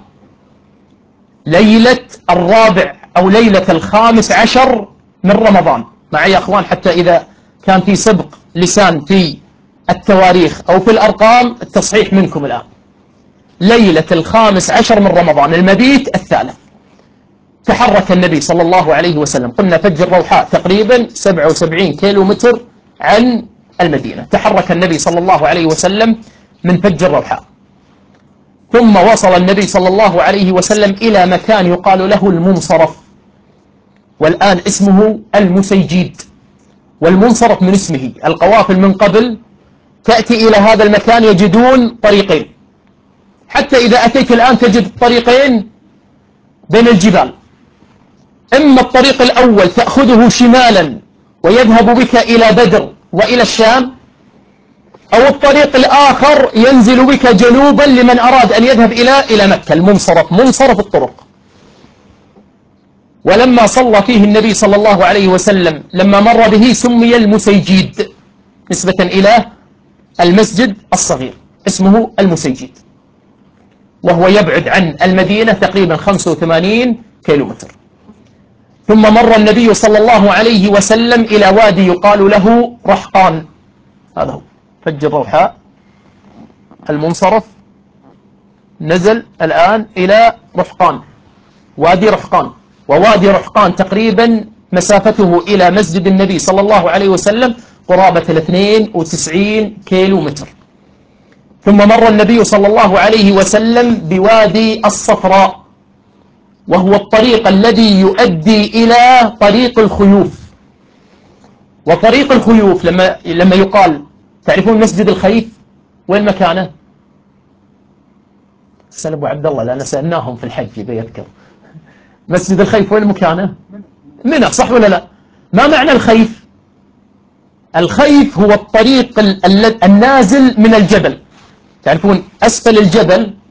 ليلة الرابع أو ليلة الخامس عشر من رمضان. معي يا أخوان حتى إذا كان في سبق لسان في التواريخ أو في الأرقام التصحيح منكم الآن. ليلة الخامس عشر من رمضان المبيت الثالث، تحرك النبي صلى الله عليه وسلم. قلنا فج الروحاء تقريبا سبعة وسبعين كيلو متر عن المدينة. تحرك النبي صلى الله عليه وسلم من فج الروحاء، ثم وصل النبي صلى الله عليه وسلم إلى مكان يقال له المنصرف، والآن اسمه المسيجيد. والمنصرف من اسمه، القوافل من قبل تأتي إلى هذا المكان يجدون طريقين، حتى إذا أتيت الآن تجد طريقين بين الجبال. إما الطريق الأول تأخذه شمالا ويذهب بك إلى بدر وإلى الشام، أو الطريق الآخر ينزل بك جنوبا لمن أراد أن يذهب إلى إلى مكة. المنصرف منصرف الطرق. ولما صلى فيه النبي صلى الله عليه وسلم لما مر به سمي المسيجيد نسبة إلى المسجد الصغير، اسمه المسيجيد، وهو يبعد عن المدينة تقريبا خمسة وثمانين كيلومتر. ثم مر النبي صلى الله عليه وسلم إلى وادي يقال له رحقان، هذا هو فج الروحاء المنصرف. نزل الآن إلى رحقان، وادي رحقان. ووادي رحقان تقريبا مسافته إلى مسجد النبي صلى الله عليه وسلم قرابة الاثنين وتسعين كيلو متر. ثم مر النبي صلى الله عليه وسلم بوادي الصفراء، وهو الطريق الذي يؤدي إلى طريق الخيوف. وطريق الخيوف لما لما يقال، تعرفون مسجد الخيف وين مكانه؟ سأل أبو عبد الله لأن سألناهم في الحج إذا يذكر. مسجد الخيف وين مكانه؟ منى، صح ولا لا؟ ما معنى الخيف؟ الخيف هو الطريق النازل من الجبل. تعرفون أسفل الجبل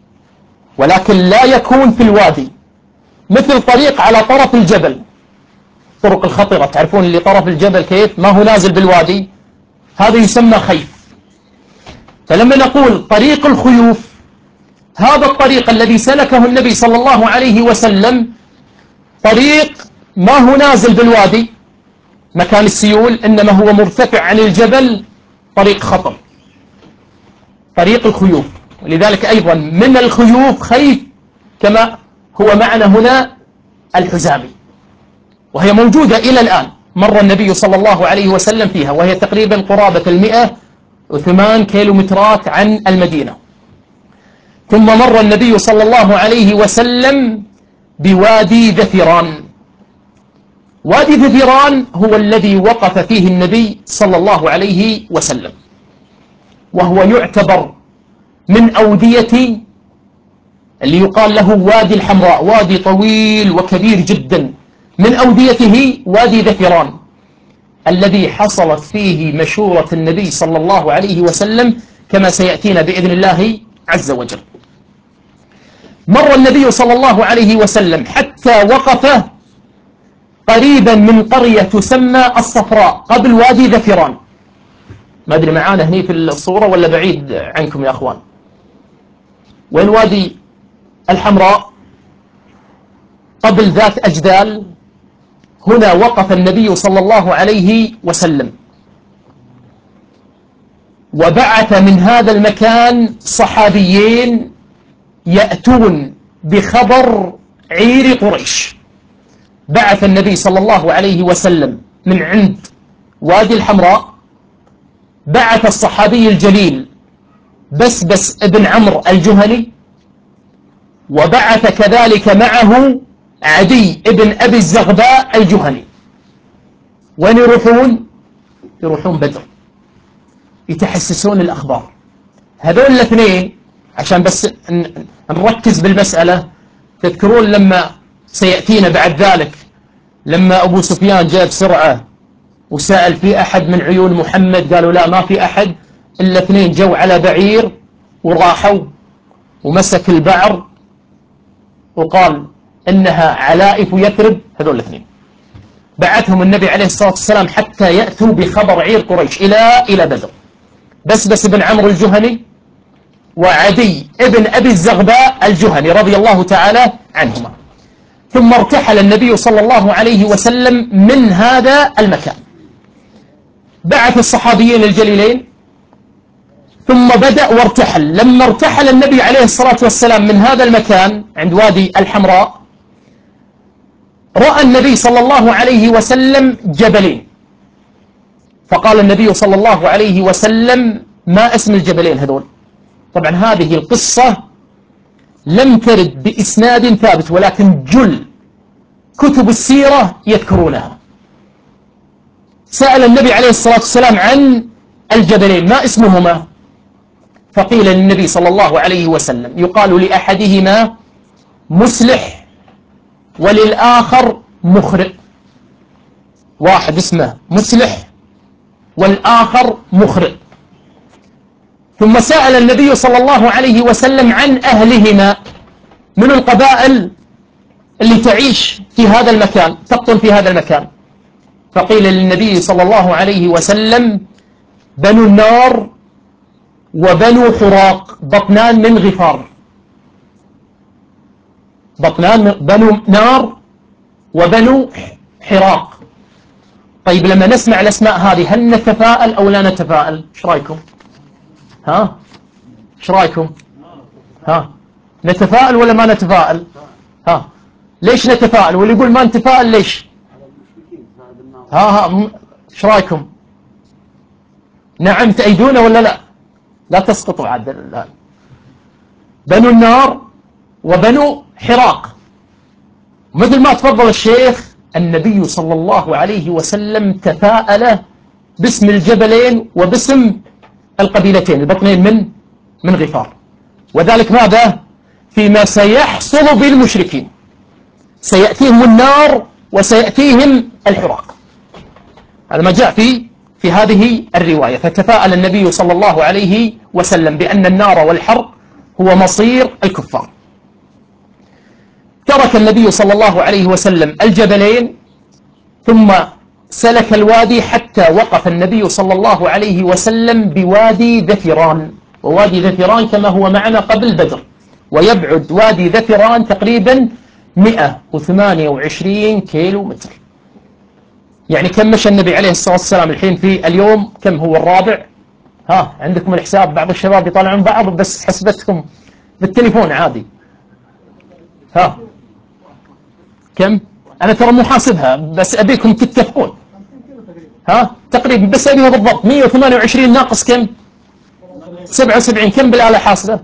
ولكن لا يكون في الوادي، مثل طريق على طرف الجبل، طرق الخطرة تعرفون اللي طرف الجبل كيف ما هو نازل بالوادي، هذا يسمى خيف. فلما نقول طريق الخيوف، هذا الطريق الذي سلكه النبي صلى الله عليه وسلم طريق ما هو نازل بالوادي مكان السيول، إنما هو مرتفع عن الجبل، طريق خطر، طريق الخيوف. ولذلك أيضا من الخيوف خيف، كما هو معنى هنا الحزامي، وهي موجودة إلى الآن. مر النبي صلى الله عليه وسلم فيها، وهي تقريبا قرابة المئة وثمان كيلومترات عن المدينة. ثم مر النبي صلى الله عليه وسلم بوادي ذثران. وادي ذثران هو الذي وقف فيه النبي صلى الله عليه وسلم، وهو يعتبر من أودية اللي يقال له وادي الحمراء، وادي طويل وكبير جدا، من أوديته وادي ذثران الذي حصلت فيه مشورة النبي صلى الله عليه وسلم، كما سيأتينا بإذن الله عز وجل. مر النبي صلى الله عليه وسلم حتى وقف قريبا من قرية تسمى الصفراء قبل وادي ذثران. ما أدري معانا هني في الصورة ولا بعيد عنكم يا أخوان؟ وين وادي الحمراء؟ قبل ذات أجدال. هنا وقف النبي صلى الله عليه وسلم، وبعث من هذا المكان صحابيين يأتون بخبر عير قريش. بعث النبي صلى الله عليه وسلم من عند وادي الحمراء، بعث الصحابي الجليل بسبس ابن عمرو الجهني، وبعث كذلك معه عدي ابن أبي الزغباء الجهني. وين يروحون؟ يروحون بدر، يتحسسون الأخبار. هذول الاثنين عشان بس نركز بالمسألة. تذكرون لما سيأتينا بعد ذلك لما أبو سفيان جاء بسرعة وسأل في أحد من عيون محمد، قالوا لا ما في أحد. الاثنين جو على بعير وراحوا، ومسك البعر وقال إنها علائف يثرب. هذول الاثنين بعثهم النبي عليه الصلاة والسلام حتى يأتوا بخبر عير قريش إلى إلى بدر. بسبس بن عمرو الجهني وعدي ابن أبي الزغباء الجهني رضي الله تعالى عنهما. ثم ارتحل النبي صلى الله عليه وسلم من هذا المكان، بعث الصحابيين الجليلين، ثم بدأ وارتحل. لما ارتحل النبي عليه الصلاة والسلام من هذا المكان عند وادي الحمراء، رأى النبي صلى الله عليه وسلم جبلين، فقال النبي صلى الله عليه وسلم ما اسم الجبلين هذول؟ طبعا هذه القصة لم ترد بإسناد ثابت، ولكن جل كتب السيرة يذكرونها. سأل النبي عليه الصلاة والسلام عن الجبلين ما اسمهما، فقيل للنبي صلى الله عليه وسلم يقال لأحدهما مسلح وللآخر مخرق. واحد اسمه مسلح والآخر مخرق. ثم سأل النبي صلى الله عليه وسلم عن أهلهما، من القبائل اللي تعيش في هذا المكان، تقطن في هذا المكان. فقيل للنبي صلى الله عليه وسلم بنو النار وبنو حراق، بطنان من غفار. بطنان من بنو نار وبنو حراق. طيب لما نسمع الأسماء هذه هل نتفائل أو لا نتفائل؟ ايش رايكم؟ ها؟ ايش رايكم؟ ها؟ نتفائل ولا ما نتفائل؟ ها؟ ليش نتفائل؟ واللي يقول ما نتفائل ليش؟ ها ها ايش رايكم؟ نعم تأيدونه ولا لا؟ لا تسقطوا عاد الآن. بنو النار وبنو حراق، مثل ما تفضل الشيخ، النبي صلى الله عليه وسلم تفاءل باسم الجبلين وباسم القبيلتين البطنين من من غفار. وذلك ماذا؟ فيما سيحصل بالمشركين، سيأتيهم النار وسيأتيهم الحراق. هذا ما جاء في في هذه الرواية. فتفاءل النبي صلى الله عليه وسلم بأن النار والحرق هو مصير الكفار. ترك النبي صلى الله عليه وسلم الجبلين ثم سلك الوادي حتى وقف النبي صلى الله عليه وسلم بوادي ذفران، ووادي ذفران كما هو معنا قبل بدر، ويبعد وادي ذفران تقريبا مئة وثمانية وعشرين كيلو متر. يعني كم مشى النبي عليه الصلاة والسلام الحين في اليوم؟ كم هو الرابع؟ ها عندكم الحساب؟ بعض الشباب يطالعون بعض بس حسبتكم بالتليفون عادي. ها كم؟ أنا ترى مو حاسبها بس أبيكم تتفقون. ها تقريبا بس أبيها بالضبط مئة وثمانية وعشرين ناقص كم؟ سبعة وسبعين. كم بالآلة حاسبة؟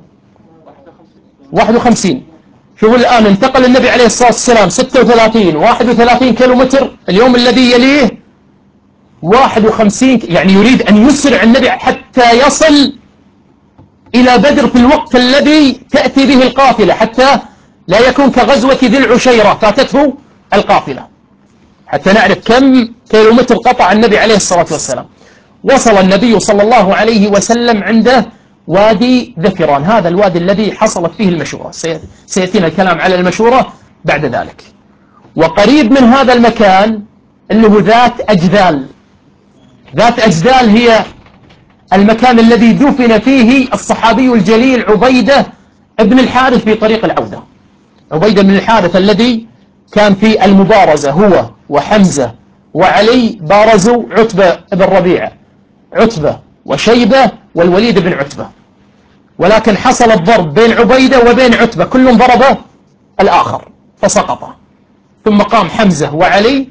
واحد وخمسين. شوفوا الآن انتقل النبي عليه الصلاة والسلام ستة وثلاثين واحد وثلاثين كيلو متر، اليوم الذي يليه واحد وخمسين، يعني يريد أن يسرع النبي حتى يصل إلى بدر في الوقت الذي تأتي به القافلة، حتى لا يكون كغزوة ذي العشيرة فاتته القافلة، حتى نعرف كم كيلو متر قطع النبي عليه الصلاة والسلام. وصل النبي صلى الله عليه وسلم عنده وادي ذفران، هذا الوادي الذي حصلت فيه المشورة، سيأتينا الكلام على المشورة بعد ذلك. وقريب من هذا المكان اللي هو ذات أجذال. ذات أجذال هي المكان الذي دفن فيه الصحابي الجليل عبيدة ابن الحارث في طريق العودة. عبيدة بن الحارث الذي كان في المبارزة هو وحمزة وعلي، بارزوا عتبة بن ربيعة، عتبة وشيبة والوليد بن عتبة، ولكن حصل الضرب بين عبيدة وبين عتبة، كل ضرب الآخر فسقط، ثم قام حمزة وعلي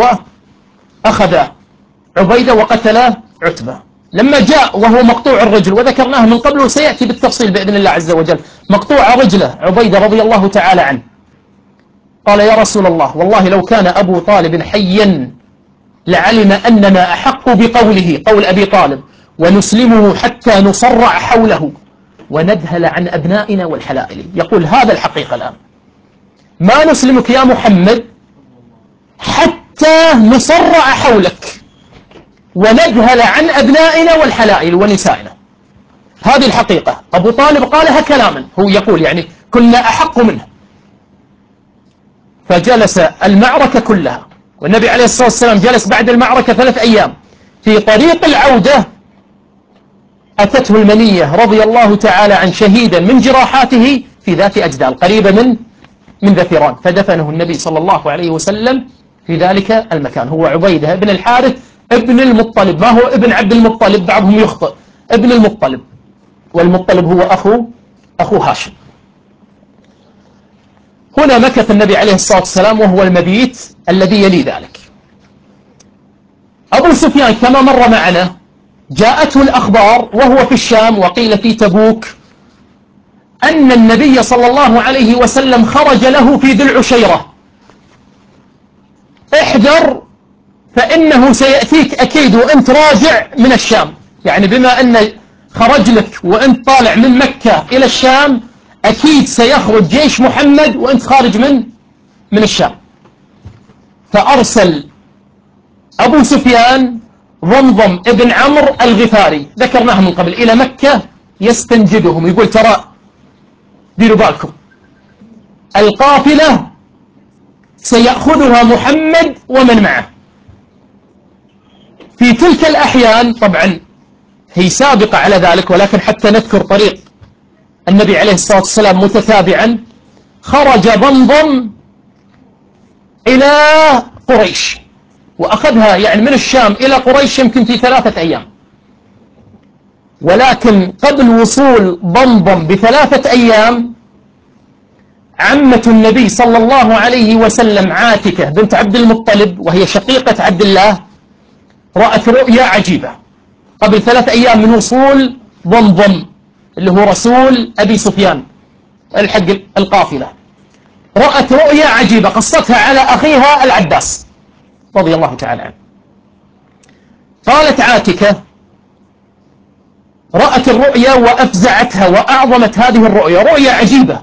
وأخذ عبيدة وقتل عتبة. لما جاء وهو مقطوع الرجل، وذكرناه من قبل وسيأتي بالتفصيل بإذن الله عز وجل، مقطوع رجله عبيدة رضي الله تعالى عنه، قال يا رسول الله والله لو كان أبو طالب حيا لعلم أننا أحق بقوله، قول أبي طالب، ونسلمه حتى نصرع حوله وندهل عن أبنائنا والحلائل. يقول هذا الحقيقة الآن، ما نسلمك يا محمد حتى نصرع حولك وندهل عن أبنائنا والحلائل ونسائنا. هذه الحقيقة. أبو طالب قالها كلاما، هو يقول يعني كنا أحق منه. فجلس المعركة كلها، والنبي عليه الصلاة والسلام جلس بعد المعركة ثلاث أيام. في طريق العودة أتته المنية رضي الله تعالى عن شهيدا من جراحاته في ذات أجدال قريبة من من ذفران، فدفنه النبي صلى الله عليه وسلم في ذلك المكان. هو عبيدة ابن الحارث ابن المطلب، ما هو ابن عبد المطلب، بعضهم يخطئ، ابن المطلب، والمطلب هو أخو أخو هاشم. هنا مكث النبي عليه الصلاة والسلام وهو المبيت الذي يلي ذلك. أبو سفيان كما مر معنا جاءته الأخبار وهو في الشام، وقيل في تبوك، أن النبي صلى الله عليه وسلم خرج له في ذي العشيرة، احذر فإنه سيأتيك أكيد وأنت راجع من الشام، يعني بما أن خرج لك وأنت طالع من مكة إلى الشام أكيد سيخرج جيش محمد وأنت خارج من من الشام. فأرسل أبو سفيان ضمضم ابن عمرو الغفاري، ذكرناه من قبل، إلى مكة يستنجدهم، يقول ترى ديروا بالكم القافلة سيأخذها محمد ومن معه. في تلك الأحيان طبعا هي سابقة على ذلك، ولكن حتى نذكر طريق النبي عليه الصلاة والسلام متتابعا، خرج ضمضم إلى قريش وأخذها يعني من الشام إلى قريش يمكن في ثلاثة أيام، ولكن قبل وصول ضمضم بثلاثة أيام عمة النبي صلى الله عليه وسلم عاتكة بنت عبد المطلب وهي شقيقة عبد الله رأت رؤيا عجيبة قبل ثلاث أيام من وصول ضمضم اللي هو رسول أبي سفيان الحق القافلة. رأت رؤيا عجيبة قصتها على أخيها العباس رضي الله تعالى عنه. قالت عاتكة رأت الرؤيا وأفزعتها وأعظمت هذه الرؤيا، رؤيا عجيبة،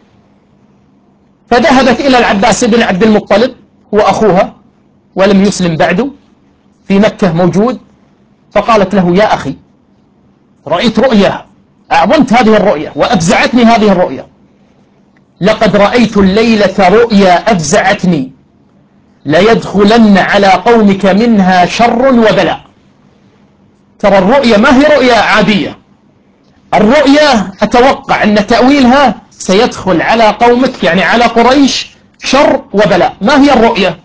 فذهبت إلى العباس بن عبد المطلب وأخوها ولم يسلم بعده في مكة موجود، فقالت له يا أخي رأيت رؤيا أعظمت هذه الرؤيا وأفزعتني هذه الرؤيا، لقد رأيت الليلة رؤيا أفزعتني ليدخلن على قومك منها شر وبلاء. ترى الرؤيا ما هي رؤيا عادية، الرؤيا أتوقع أن تأويلها سيدخل على قومك يعني على قريش شر وبلاء. ما هي الرؤيا؟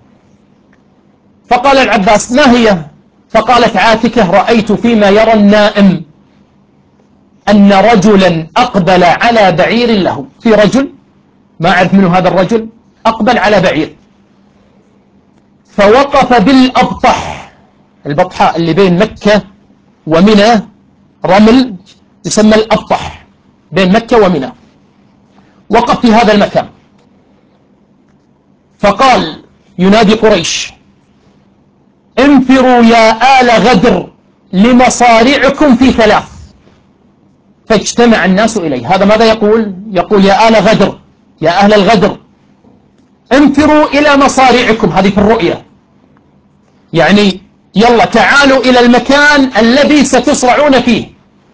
فقال العباس ما هي؟ فقالت عاتكة رأيت فيما يرى النائم أن رجلا أقبل على بعير له، في رجل ما أعرف منه هذا الرجل أقبل على بعير فوقف بالأبطح، البطحاء اللي بين مكة ومنى رمل يسمى الأبطح بين مكة ومنى، وقف في هذا المكان فقال ينادي قريش انفروا يا آل غدر لمصارعكم في ثلاث. فاجتمع الناس إليه. هذا ماذا يقول؟ يقول يا آل غدر، يا أهل الغدر انفروا إلى مصارعكم، هذه في الرؤيا يعني يلا تعالوا إلى المكان الذي ستصرعون فيه.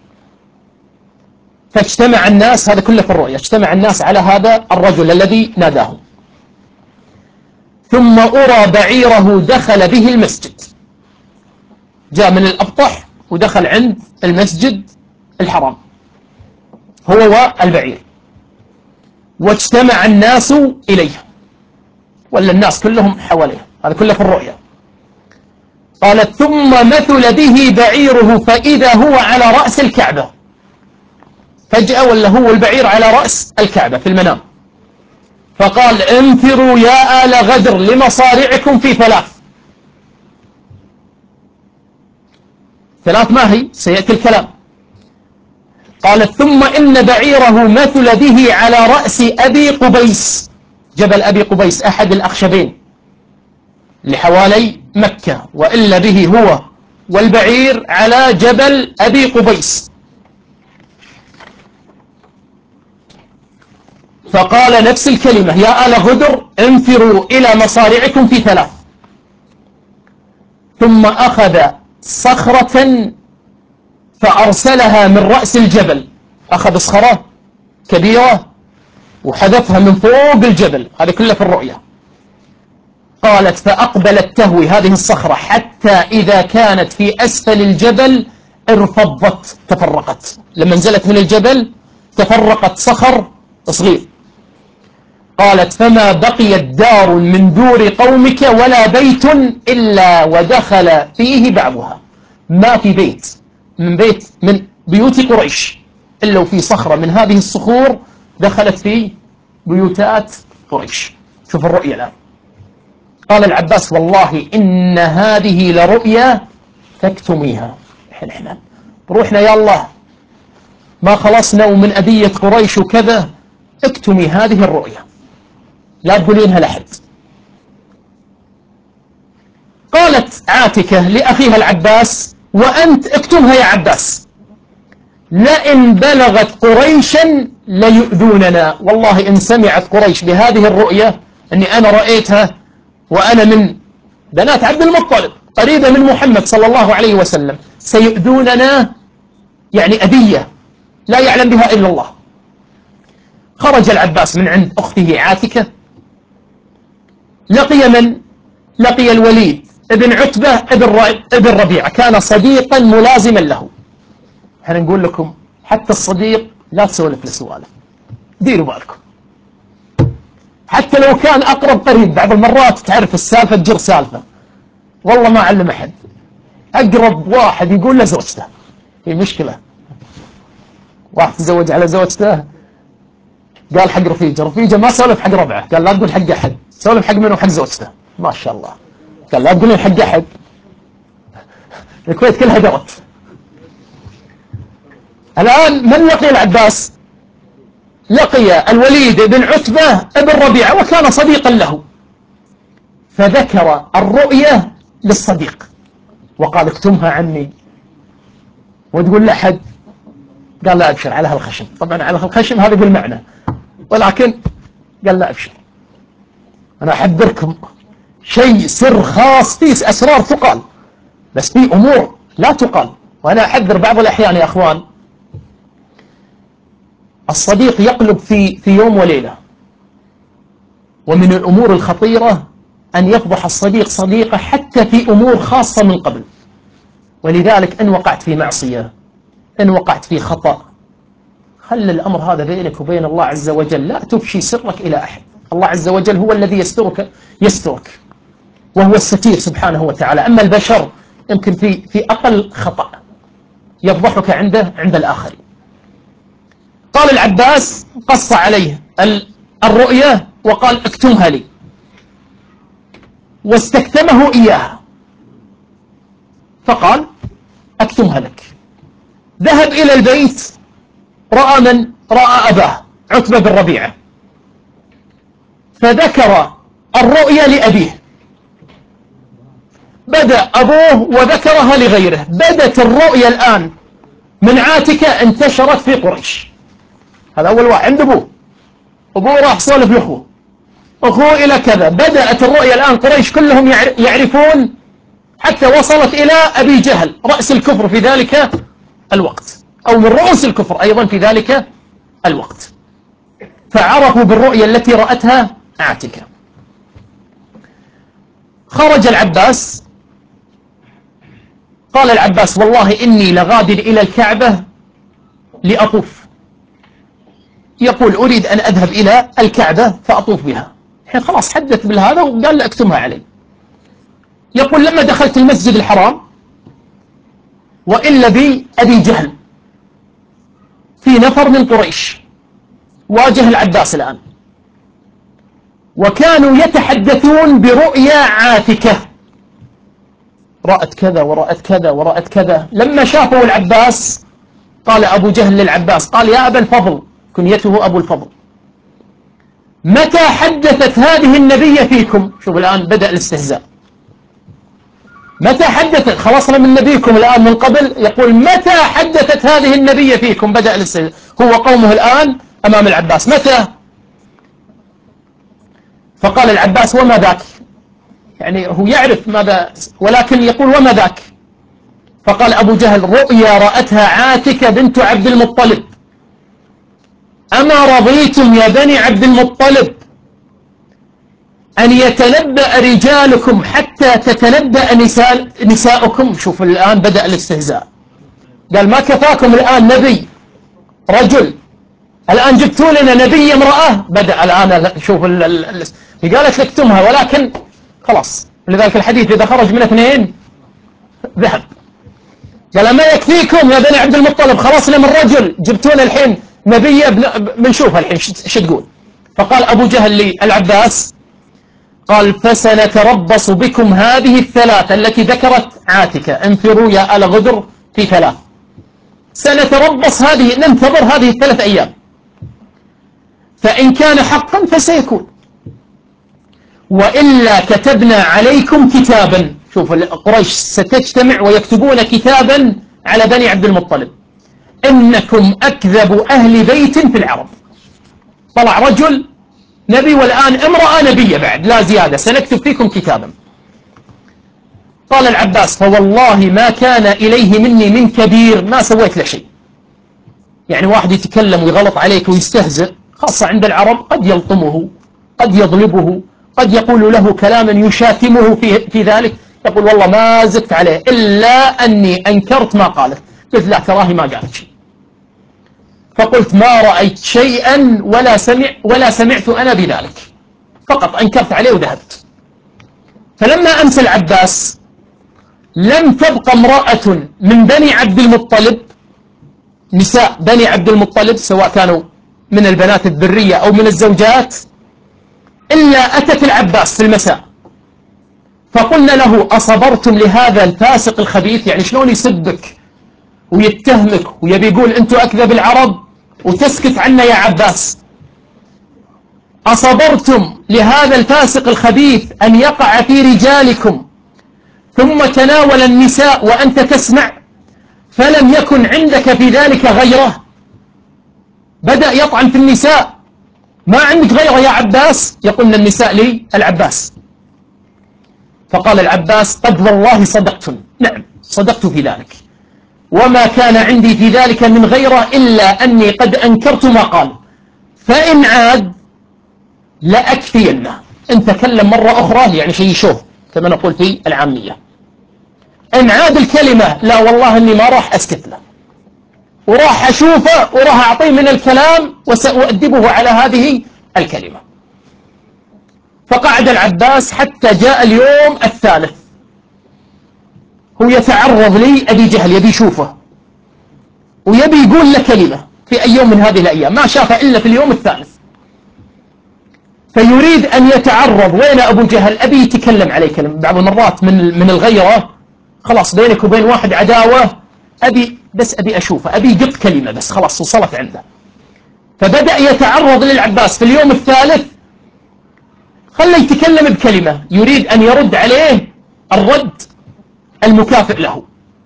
فاجتمع الناس، هذا كله في الرؤيا، اجتمع الناس على هذا الرجل الذي ناداه. ثم أرى بعيره دخل به المسجد، جاء من الأبطح ودخل عند المسجد الحرام هو والبعير، واجتمع الناس إليه ولا الناس كلهم حواليه. هذا كله في الرؤيا. قالت ثم مثل به بعيره فإذا هو على رأس الكعبة، فجأة ولا هو البعير على رأس الكعبة في المنام. فقال انفروا يا آل غدر لمصارعكم في ثلاث. ثلاث ما هي؟ سيأتي الكلام. قالت ثم إن بعيره مثل به على رأس أبي قبيس، جبل أبي قبيس أحد الأخشبين لحوالي مكة، وإلا به هو والبعير على جبل أبي قبيس. فقال نفس الكلمة يا آل غدر انفروا إلى مصارعكم في ثلاث. ثم أخذ صخرة فأرسلها من رأس الجبل، أخذ صخرة كبيرة وحذفها من فوق الجبل، هذه كلها في الرؤيا. قالت فأقبلت تهوي هذه الصخرة حتى إذا كانت في أسفل الجبل ارفضت، تفرقت. لما نزلت من الجبل تفرقت صخر صغير. قالت فما بقيت دار من دور قومك ولا بيت إلا ودخل فيه بعضها، ما في بيت من بيت من بيوت قريش إلا وفي صخرة من هذه الصخور دخلت في بيوتات قريش. شوف الرؤيا الآن. قال العباس والله إن هذه لرؤيا تكتميها. احنا روحنا يا الله ما خلصنا ومن أذية قريش وكذا، اكتمي هذه الرؤيا لا تقولينها لحد. قالت عاتكة لأخيها العباس وأنت اكتمها يا عباس، لئن بلغت قريشا ليؤذوننا. والله إن سمعت قريش بهذه الرؤيا أني أنا رأيتها وأنا من بنات عبد المطلب قريبة من محمد صلى الله عليه وسلم، سيؤذوننا يعني أذية لا يعلم بها إلا الله. خرج العباس من عند أخته عاتكة، لقي من؟ لقي الوليد ابن عتبة ابن ربيعة، كان صديقا ملازما له. احنا نقول لكم حتى الصديق لا تسولف لسوالف، ديروا بالكم، حتى لو كان أقرب قريب بعض المرات تعرف السالفة تجر سالفة. والله ما علم أحد، أقرب واحد يقول له زوجته، هي مشكلة. واحد تزوج على زوجته قال حق رفيجه، رفيجه ما سولف حق ربعه، قال لا تقول حق أحد، سولف حق منه؟ حق زوجته. ما شاء الله، قال لا تقولين حق أحد. الكويت كلها درت. الآن من لقي العباس؟ لقي الوليد بن عتبة ابن ربيعة وكان صديقا له، فذكر الرؤية للصديق وقال اكتمها عني وتقول لأحد. قال لا أبشر على هالخشم، طبعا على هالخشم هذا بالمعنى، ولكن قال لا أبشر أنا أحذركم شيء سر خاص، فيه أسرار تقال بس فيه أمور لا تقال. وأنا أحذر بعض الأحيان يا أخوان الصديق يقلب في في يوم وليلة، ومن الأمور الخطيرة أن يفضح الصديق صديقه حتى في أمور خاصة من قبل. ولذلك إن وقعت في معصية، إن وقعت في خطأ، خل الأمر هذا بينك وبين الله عز وجل، لا تفشي سرك إلى أحد. الله عز وجل هو الذي يسترك يسترك وهو الستير سبحانه وتعالى. أما البشر يمكن في في أقل خطأ يفضحك عنده عند الآخرين. قال العباس قص عليه الرؤية وقال اكتمها لي، واستكتمه إياها فقال اكتمها لك. ذهب إلى البيت، رأى من رأى أباه عتبة بن ربيعة، فذكر الرؤيا لأبيه. بدأ أبوه وذكرها لغيره، بدت الرؤيا الآن من عاتكة انتشرت في قريش. هذا أول واحد عند أبوه، أبوه راح صولف لأخوه، أخوه إلى كذا، بدأت الرؤيا الآن قريش كلهم يعرفون، حتى وصلت إلى أبي جهل رأس الكفر في ذلك الوقت، أو من رؤوس الكفر أيضا في ذلك الوقت، فعرفوا بالرؤيا التي رأتها عاتكة. خرج العباس، قال العباس والله إني لغادر إلى الكعبة لأطوف، يقول أريد أن أذهب إلى الكعبة فأطوف بها. حين خلاص حدث بالهذا وقال له اكتمها علي. يقول لما دخلت المسجد الحرام وإلا بي أبي جهل في نفر من قريش واجه العباس الآن، وكانوا يتحدثون برؤيا عاتكة، رأت كذا ورأت كذا ورأت كذا. لما شافوا العباس قال أبو جهل للعباس، قال يا أبا الفضل، كنيته أبو الفضل، متى حدثت هذه النبي فيكم؟ شوف الآن بدأ الاستهزاء. متى حدثت؟ خلصنا من نبيكم الآن من قبل، يقول متى حدثت هذه النبي فيكم؟ بدأ الاستهزاء هو قومه الآن أمام العباس، متى؟ فقال العباس وما ذاك، يعني هو يعرف ماذا، ولكن يقول وما ذاك. فقال أبو جهل رؤيا رأتها عاتكة بنت عبد المطلب، أما رضيتم يا بني عبد المطلب أن يتنبأ رجالكم حتى تتنبأ نساء نساؤكم؟ شوف الآن بدأ الاستهزاء، قال ما كفاكم الآن نبي رجل، الآن جبتوا لنا نبي امرأة. بدأ الآن شوف قالت لكتمها، ولكن خلاص، لذلك الحديث إذا خرج من اثنين ذهب. قال ما يكفيكم يا بني عبد المطلب، خلصنا من رجل، جبتونا الحين نبي، بنشوفها الحين شو تقول. فقال أبو جهل للعباس، قال فسنتربص بكم هذه الثلاثة التي ذكرت عاتكة، انفروا يا آل غدر في ثلاث، سنتربص هذه، ننتظر هذه الثلاث أيام، فإن كان حقا فسيكون، وإلا كتبنا عليكم كتابا. شوف قريش ستجتمع ويكتبون كتابا على بني عبد المطلب، إنكم أكذب أهل بيت في العرب. طلع رجل نبي والآن امرأة نبية بعد لا زيادة، سنكتب فيكم كتابا. قال العباس فوالله ما كان إليه مني من كبير، ما سويت له شيء. يعني واحد يتكلم ويغلط عليك ويستهزئ، خاصة عند العرب، قد يلطمه، قد يضربه، قد يقول له كلاما يشاتمه في, في ذلك، يقول والله ما زدت عليه إلا أني أنكرت ما قاله، قلت لا تراهي ما قالت شيء، فقلت ما رأيت شيئا ولا سمع ولا سمعت أنا بذلك، فقط أنكرت عليه وذهبت. فلما أمسى العباس لم تبقى امرأة من بني عبد المطلب، نساء بني عبد المطلب سواء كانوا من البنات الذرية أو من الزوجات، إلا أتت العباس في المساء، فقلنا له أصبرتم لهذا الفاسق الخبيث؟ يعني شلون يسبك ويتهمك ويبي يقول أنتم أكذب العرب وتسكت عنا يا عباس؟ أصبرتم لهذا الفاسق الخبيث أن يقع في رجالكم ثم تناول النساء وأنت تسمع، فلم يكن عندك في ذلك غيره؟ بدأ يطعن في النساء، ما عندك غيره يا عباس؟ يقولن النساء لي العباس. فقال العباس قد والله صدقتم، نعم صدقت في ذلك، وما كان عندي في ذلك من غيره إلا أني قد أنكرت ما قال، فإن عاد لأكفينه. إن تكلم مرة أخرى يعني شيء يشوف كما نقول في العامية. إن عاد الكلمة لا والله إني ما راح أسكت له، وراح أشوفه وراح أعطيه من الكلام وسأؤدبه على هذه الكلمة. فقعد العباس حتى جاء اليوم الثالث، هو يتعرض لي أبي جهل، يبي يشوفه ويبي يقول له كلمة في أي يوم من هذه الأيام، ما شافه إلا في اليوم الثالث. فيريد أن يتعرض، وين أبو جهل؟ أبي يتكلم عليه كلمة. بعض المرات من من الغيرة، خلاص بينك وبين واحد عداوة، أبي بس أبي أشوفه، أبي يقط كلمة بس خلاص وصلت عنده. فبدأ يتعرض للعباس في اليوم الثالث، خلى يتكلم بكلمة، يريد أن يرد عليه الرد المكافئ له.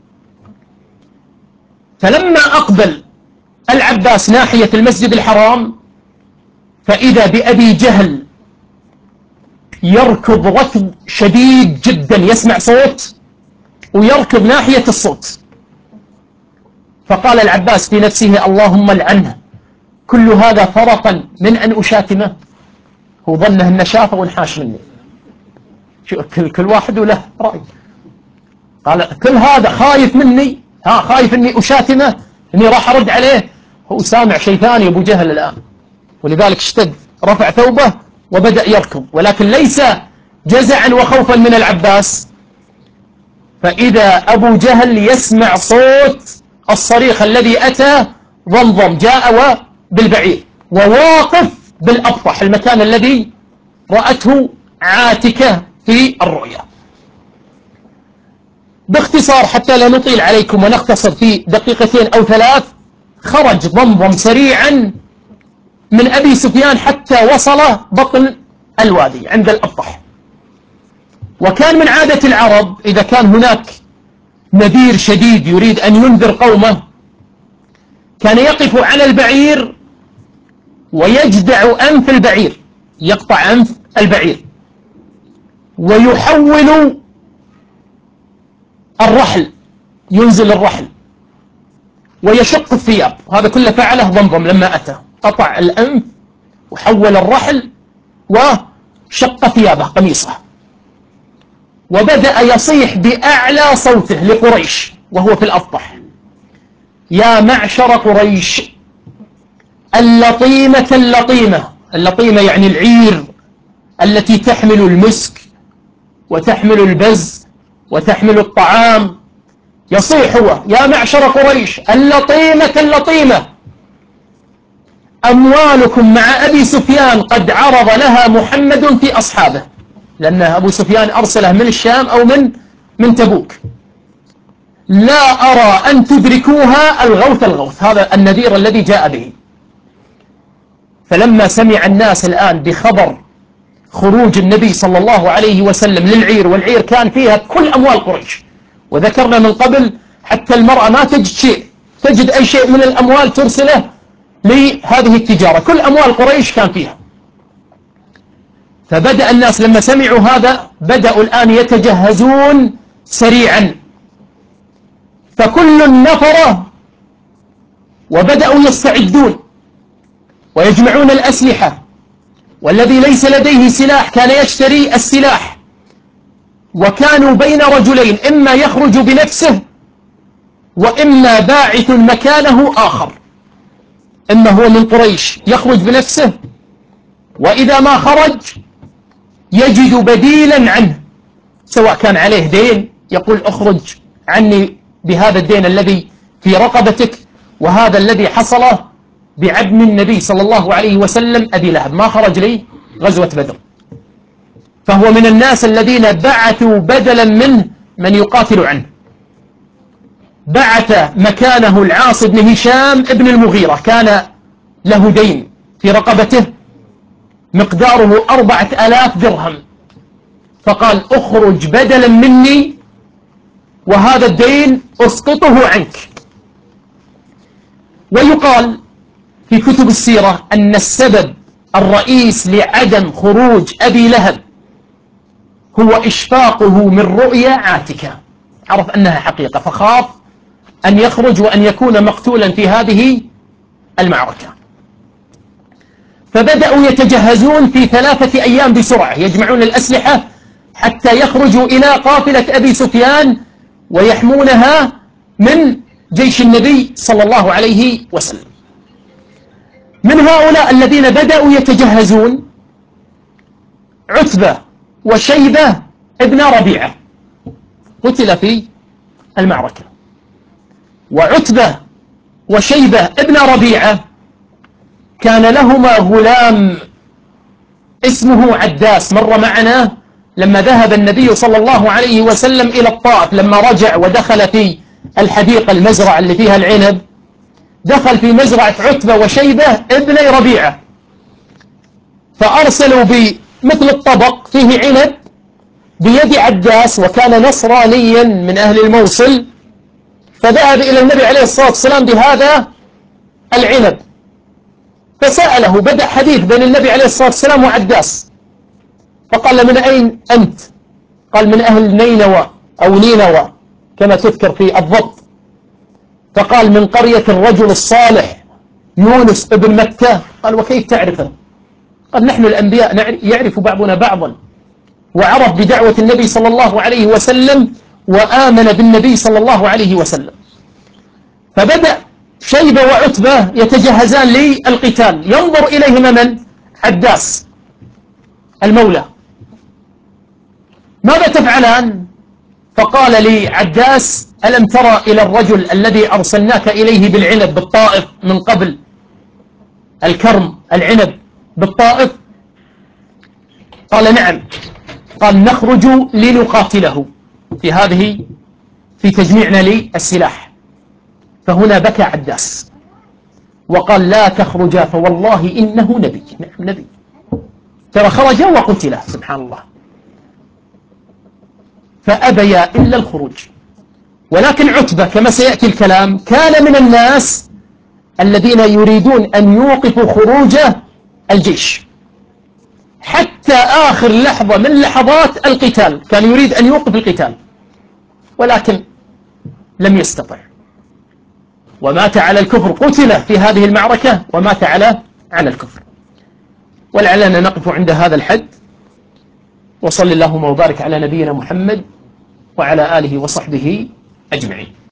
فلما أقبل العباس ناحية المسجد الحرام، فإذا بأبي جهل يركض ركض شديد جدا، يسمع صوت ويركض ناحية الصوت. فقال العباس في نفسه اللهم لعنه، كل هذا فرقا من أن أشاتمه. هو ظنه أنه شافه وانحاش مني. كل, كل واحد له رأي. قال كل هذا خايف مني، ها خايف أني أشاتمه، أني راح أرد عليه. هو سامع شيء ثاني أبو جهل الآن، ولذلك اشتد، رفع ثوبه وبدأ يركض، ولكن ليس جزعا وخوفا من العباس. فإذا أبو جهل يسمع صوت الصريخ الذي أتى، ضمضم جاء بالبعير وواقف بالأبطح، المكان الذي رأته عاتكة في الرؤيا. باختصار حتى لا نطيل عليكم ونختصر في دقيقتين أو ثلاث، خرج ضمضم سريعا من أبي سفيان حتى وصل بطن الوادي عند الأبطح. وكان من عادة العرب إذا كان هناك نذير شديد يريد أن ينذر قومه، كان يقف على البعير ويجدع أنف البعير، يقطع أنف البعير ويحول الرحل، ينزل الرحل ويشق الثياب. هذا كله فعله ضمضم لما أتى، قطع الأنف وحول الرحل وشق ثيابه قميصه، وبدأ يصيح بأعلى صوته لقريش وهو في الأبطح: يا معشر قريش، اللطيمة اللطيمة، اللطيمة يعني العير التي تحمل المسك وتحمل البز وتحمل الطعام. يصيح هو: يا معشر قريش، اللطيمة اللطيمة، أموالكم مع أبي سفيان قد عرض لها محمد في أصحابه، لأن أبو سفيان أرسله من الشام أو من من تبوك. لا أرى أن تدركوها الغوث الغوث، هذا النذير الذي جاء به. فلما سمع الناس الآن بخبر خروج النبي صلى الله عليه وسلم للعير، والعير كان فيها كل أموال قريش، وذكرنا من قبل حتى المرأة ما تجد شيء، تجد أي شيء من الأموال ترسله لهذه التجارة، كل أموال قريش كان فيها. فبدأ الناس لما سمعوا هذا بدأوا الآن يتجهزون سريعا، فكل نفر وبدأوا يستعدون ويجمعون الأسلحة، والذي ليس لديه سلاح كان يشتري السلاح. وكانوا بين رجلين، إما يخرج بنفسه وإما باعث مكانه آخر، إما هو من قريش يخرج بنفسه، وإذا ما خرج يجد بديلا عنه، سواء كان عليه دين يقول اخرج عني بهذا الدين الذي في رقبتك، وهذا الذي حصل بعدم النبي صلى الله عليه وسلم أبي لهب، ما خرج لي غزوة بدر، فهو من الناس الذين بعثوا بدلا منه من يقاتل عنه. بعث مكانه العاص بن هشام ابن المغيرة، كان له دين في رقبته مقداره أربعة آلاف درهم، فقال اخرج بدلا مني وهذا الدين أسقطه عنك. ويقال في كتب السيرة أن السبب الرئيس لعدم خروج أبي لهب هو إشفاقه من رؤيا عاتكة، عرف أنها حقيقة فخاف أن يخرج وأن يكون مقتولا في هذه المعركة. فبدأوا يتجهزون في ثلاثة أيام بسرعة، يجمعون الأسلحة حتى يخرجوا إلى قافلة أبي سفيان ويحمونها من جيش النبي صلى الله عليه وسلم. من هؤلاء الذين بدأوا يتجهزون عتبة وشيبة ابن ربيعة، قتل في المعركة. وعتبة وشيبة ابن ربيعة كان لهما غلام اسمه عداس، مر معنا لما ذهب النبي صلى الله عليه وسلم إلى الطائف، لما رجع ودخل في الحديقة المزرعة اللي فيها العنب، دخل في مزرعة عتبة وشيبة ابني ربيعة، فأرسلوا بمثل الطبق فيه عنب بيد عداس، وكان نصرانيا من أهل الموصل، فذهب إلى النبي عليه الصلاة والسلام بهذا العنب، فسأله، بدأ حديث بين النبي عليه الصلاة والسلام وعداس، فقال: من أين أنت؟ قال: من أهل نينوى أو نينوى كما تذكر في الضبط. فقال: من قرية الرجل الصالح يونس ابن مكة. قال: وكيف تعرفه؟ قال: نحن الأنبياء يعرف بعضنا بعضا، وعرف بدعوة النبي صلى الله عليه وسلم وآمن بالنبي صلى الله عليه وسلم. فبدأ شيبة وعتبة يتجهزان للقتال، ينظر إليهما من؟ عداس المولى. ماذا تفعلان؟ فقال لعداس: ألم ترى إلى الرجل الذي أرسلناك إليه بالعنب بالطائف من قبل، الكرم العنب بالطائف؟ قال: نعم. قال: نخرج لنقاتله في هذه في تجميعنا للسلاح. فهنا بكى عداس وقال: لا تخرجا فوالله إنه نبي. نعم نبي. ترى خرج وقتل، سبحان الله. فأبيا إلا الخروج. ولكن عتبة كما سيأتي الكلام كان من الناس الذين يريدون أن يوقفوا خروج الجيش حتى آخر لحظة من لحظات القتال، كان يريد أن يوقف القتال ولكن لم يستطع، ومات على الكفر، قتل في هذه المعركة ومات على على الكفر. ولعلنا نقف عند هذا الحد، وصل اللهم وبارك على نبينا محمد وعلى آله وصحبه أجمعين.